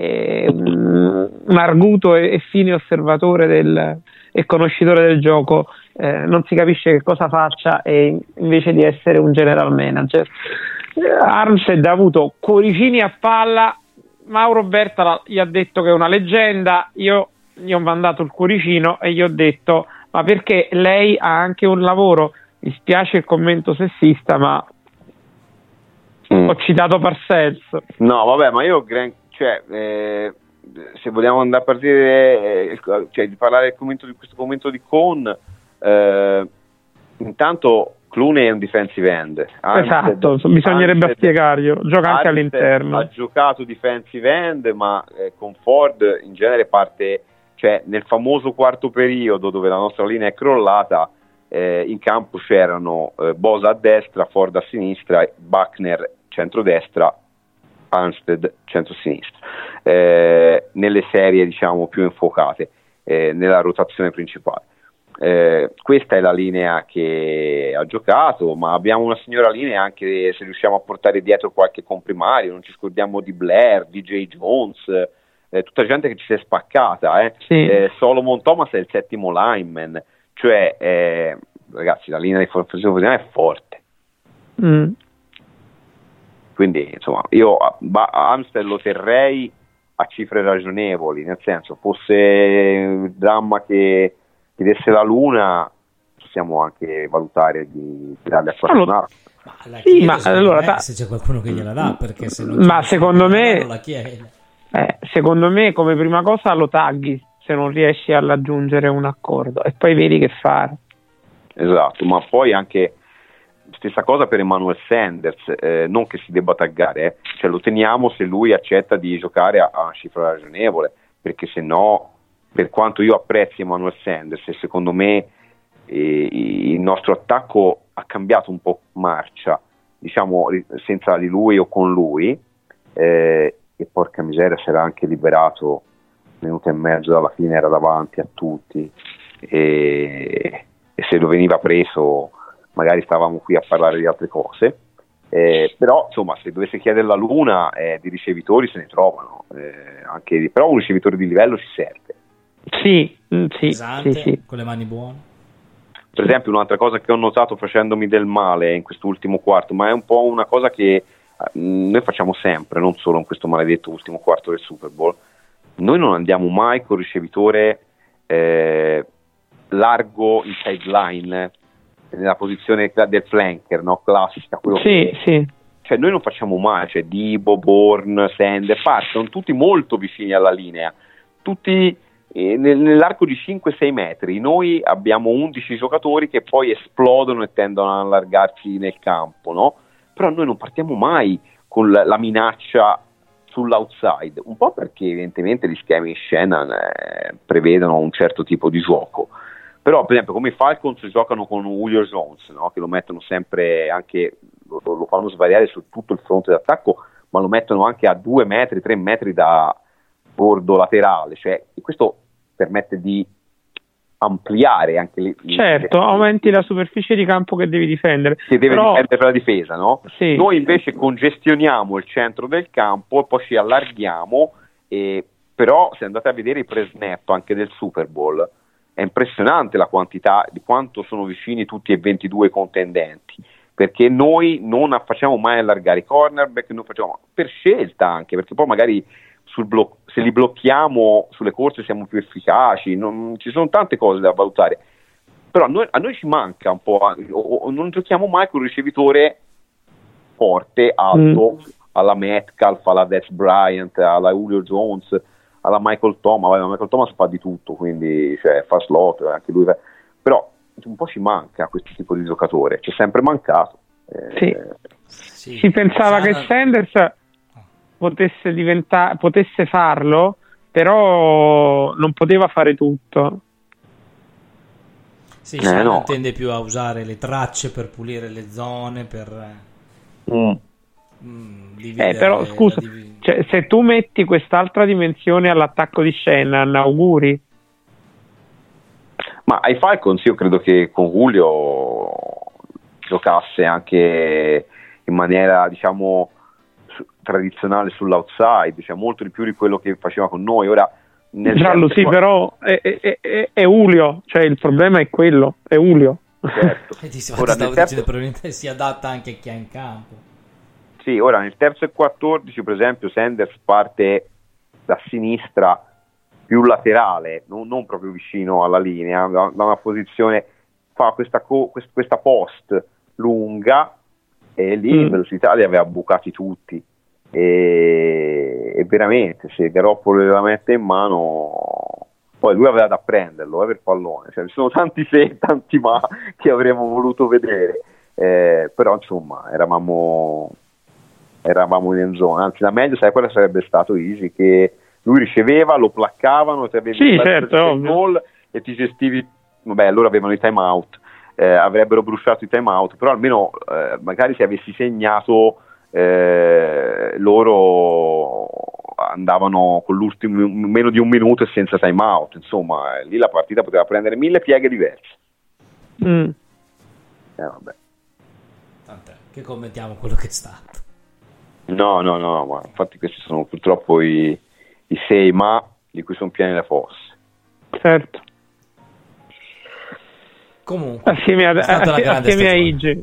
un arguto e fine osservatore e conoscitore del gioco, non si capisce che cosa faccia invece di essere un general manager. Armstead ha avuto cuoricini a palla. Mauro Berta gli ha detto che è una leggenda. Io gli ho mandato il cuoricino e gli ho detto ma perché lei ha anche un lavoro. Mi spiace il commento sessista, ma ho citato Parcells. No, vabbè, ma io se vogliamo andare a partire, cioè di parlare di questo commento di Cohn, intanto Clooney è un defensive end. Esatto, bisognerebbe spiegarglielo. Gioca anche all'interno. Ha giocato defensive end, ma con Ford in genere parte, cioè nel famoso quarto periodo dove la nostra linea è crollata, in campo c'erano Bosa a destra, Ford a sinistra, Buckner centrodestra, Armstead centro-sinistra, nelle serie diciamo più infuocate, nella rotazione principale. Questa è la linea che ha giocato, ma abbiamo una signora linea anche se riusciamo a portare dietro qualche comprimario. Non ci scordiamo di Blair, DJ Jones, tutta gente che ci si è spaccata. Sì. Solomon Thomas è il settimo lineman, cioè ragazzi, la linea di formazione è forte. Quindi insomma io Armstead lo terrei a cifre ragionevoli, nel senso, fosse il dramma che chiedesse la luna, possiamo anche valutare di darle a qualcun altro. Se c'è qualcuno che gliela dà, perché se non secondo me non la chiede. Secondo me come prima cosa lo tagghi se non riesci a raggiungere un accordo e poi vedi che fare. Esatto, ma poi anche stessa cosa per Emmanuel Sanders, non che si debba taggare, cioè lo teniamo se lui accetta di giocare a cifra ragionevole, perché se no, per quanto io apprezzi Emmanuel Sanders, e secondo me il nostro attacco ha cambiato un po' marcia, diciamo, senza di lui o con lui, e porca miseria, si era anche liberato un minuto e mezzo dalla fine, era davanti a tutti, e se lo veniva preso magari stavamo qui a parlare di altre cose, però insomma, se dovesse chiedere la luna, di ricevitori se ne trovano, però un ricevitore di livello ci serve. Sì, Pesante, sì. con le mani buone. Per esempio, un'altra cosa che ho notato facendomi del male in quest'ultimo quarto, ma è un po' una cosa che noi facciamo sempre, non solo in questo maledetto ultimo quarto del Super Bowl, noi non andiamo mai col ricevitore largo in sideline, nella posizione del flanker, no? Classica, quello sì. Cioè noi non facciamo mai, cioè Debo, Bourne, Sender, sono tutti molto vicini alla linea, tutti nell'arco di 5-6 metri. Noi abbiamo 11 giocatori che poi esplodono e tendono ad allargarsi nel campo, no? Però noi non partiamo mai con la minaccia sull'outside, un po' perché evidentemente gli schemi Shanahan prevedono un certo tipo di gioco. Però per esempio come i Falcons giocano con Julio Jones, no? Che lo mettono sempre, anche lo fanno svariare su tutto il fronte d'attacco, ma lo mettono anche a 2 metri, 3 metri da bordo laterale, cioè questo permette di ampliare anche certo, aumenti la superficie di campo che devi difendere, che deve difendere per la difesa, no? Sì. Noi invece congestioniamo il centro del campo e poi ci allarghiamo, però se andate a vedere i pre-snap anche del Super Bowl è impressionante la quantità di quanto sono vicini tutti e 22 contendenti, perché noi non facciamo mai allargare i cornerback, non facciamo per scelta, anche perché poi magari se li blocchiamo sulle corse siamo più efficaci, ci sono tante cose da valutare, però a noi ci manca un po', non giochiamo mai con un ricevitore forte, alto, alla Metcalf, alla Dez Bryant, alla Julio Jones, alla Michael Thomas. Michael Thomas fa di tutto, quindi fa slot, anche lui, però un po' ci manca questo tipo di giocatore, ci è sempre mancato. Si pensava che Sanders potesse farlo, però non poteva fare tutto. Sì, no. Tende più a usare le tracce per pulire le zone, per dividere. Però scusa, cioè, se tu metti quest'altra dimensione all'attacco di Shanahan, auguri. Ma ai Falcons io credo che con Julio giocasse anche in maniera, diciamo, tradizionale sull'outside, cioè molto di più di quello che faceva con noi. Ora Giallo, sì, però è Julio, cioè il problema è quello, è Julio. Certo. Ora probabilmente si adatta anche a chi ha in campo. Sì, ora nel terzo e 14 per esempio Sanders parte da sinistra più laterale, non proprio vicino alla linea, da una posizione, fa questa post lunga, e lì in velocità li aveva bucati tutti, e veramente se Garoppolo la mette in mano, poi lui aveva da prenderlo per pallone, cioè, ci sono tanti se, tanti ma che avremmo voluto vedere, però insomma eravamo in end zone, anzi la meglio, sai quella sarebbe stato Easy, che lui riceveva, lo placcavano, ti avevi il gol e ti gestivi, vabbè, loro avevano i time out, avrebbero bruciato i time out, però almeno magari se avessi segnato loro andavano con l'ultimo meno di un minuto e senza time out, insomma lì la partita poteva prendere 1000 pieghe diverse. Vabbè. Tant'è che commentiamo quello che è stato. No, ma infatti questi sono purtroppo i 6 ma di cui sono piene le fosse. Certo. Comunque assieme a Igi.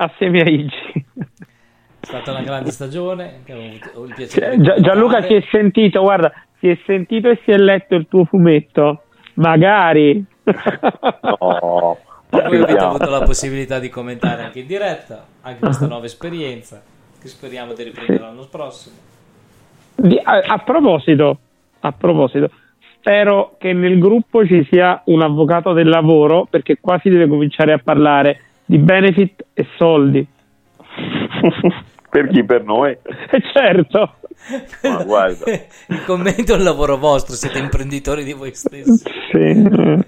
È stata una grande stagione che ho il piacere Gianluca si è sentito e si è letto il tuo fumetto, magari. No, voi avete avuto la possibilità di commentare anche in diretta anche questa nuova esperienza che speriamo di riprendere l'anno prossimo. A proposito, spero che nel gruppo ci sia un avvocato del lavoro, perché qua si deve cominciare a parlare di benefit e soldi. Per chi? Per noi? Certo. Ma guarda, il commento è un lavoro vostro, siete imprenditori di voi stessi. Sì.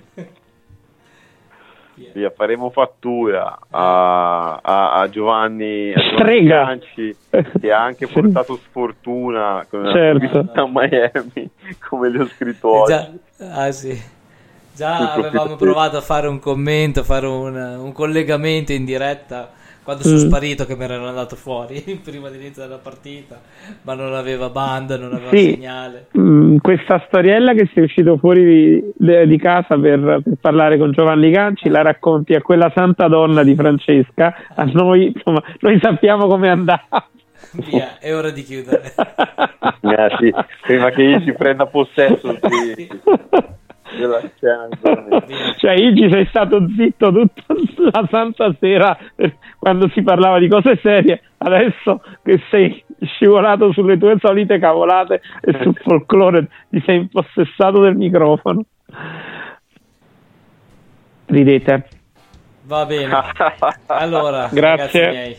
via, faremo fattura a Giovanni Strega. Ganci, che ha anche portato sfortuna con la Certo. visita a Miami, come gli ho scritto oggi. Già avevamo provato a fare un commento, a fare un collegamento in diretta quando sono sparito, che mi erano andato fuori prima di iniziare la partita, ma non aveva banda, non aveva segnale. Questa storiella che sei uscito fuori di casa per parlare con Giovanni Ganci la racconti a quella santa donna di Francesca, a noi, insomma, noi sappiamo come andava. Via, è ora di chiudere. Sì, prima che io ci prenda possesso della scena. Cioè Igi sei stato zitto tutta la santa sera quando si parlava di cose serie, adesso che sei scivolato sulle tue solite cavolate e sul folklore ti sei impossessato del microfono. Ridete. Va bene, allora grazie. Ragazzi miei,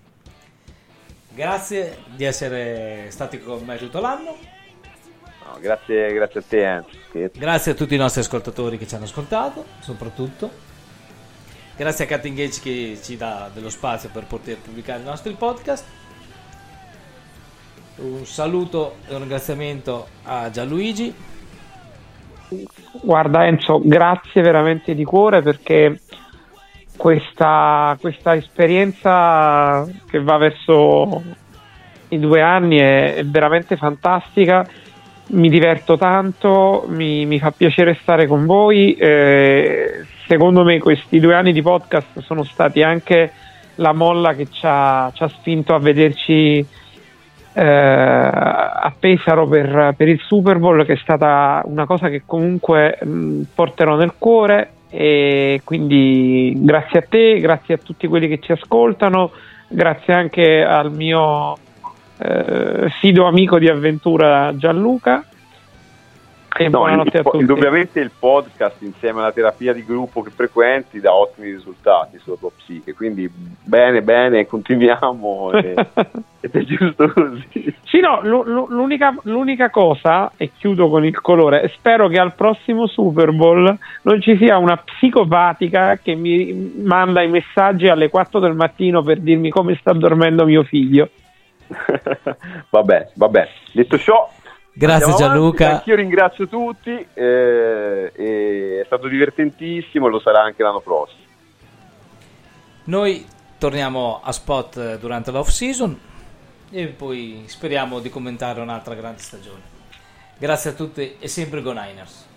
grazie di essere stati con me tutto l'anno. No, grazie a te, Enzo. Grazie a tutti i nostri ascoltatori che ci hanno ascoltato, soprattutto grazie a Cut Engage che ci dà dello spazio per poter pubblicare i nostri podcast. Un saluto e un ringraziamento a Gianluigi. Guarda Enzo, grazie veramente di cuore, perché questa esperienza che va verso i 2 anni è veramente fantastica. Mi diverto tanto, mi fa piacere stare con voi. Secondo me questi 2 anni di podcast sono stati anche la molla che ci ha spinto a vederci a Pesaro per il Super Bowl, che è stata una cosa che comunque porterò nel cuore. E quindi grazie a te, grazie a tutti quelli che ci ascoltano, grazie anche al mio fido amico di avventura Gianluca, e buonanotte a tutti. Indubbiamente il podcast, insieme alla terapia di gruppo che frequenti, dà ottimi risultati sulla tua psiche, quindi bene, continuiamo ed è giusto così. Sì, no, l'unica cosa, e chiudo con il colore, spero che al prossimo Super Bowl non ci sia una psicopatica che mi manda i messaggi alle 4 del mattino per dirmi come sta dormendo mio figlio. Vabbè, detto ciò, grazie Gianluca. Anch'io ringrazio tutti, e è stato divertentissimo, lo sarà anche l'anno prossimo. Noi torniamo a Spot durante l'off season e poi speriamo di commentare un'altra grande stagione. Grazie a tutti e sempre Go Niners.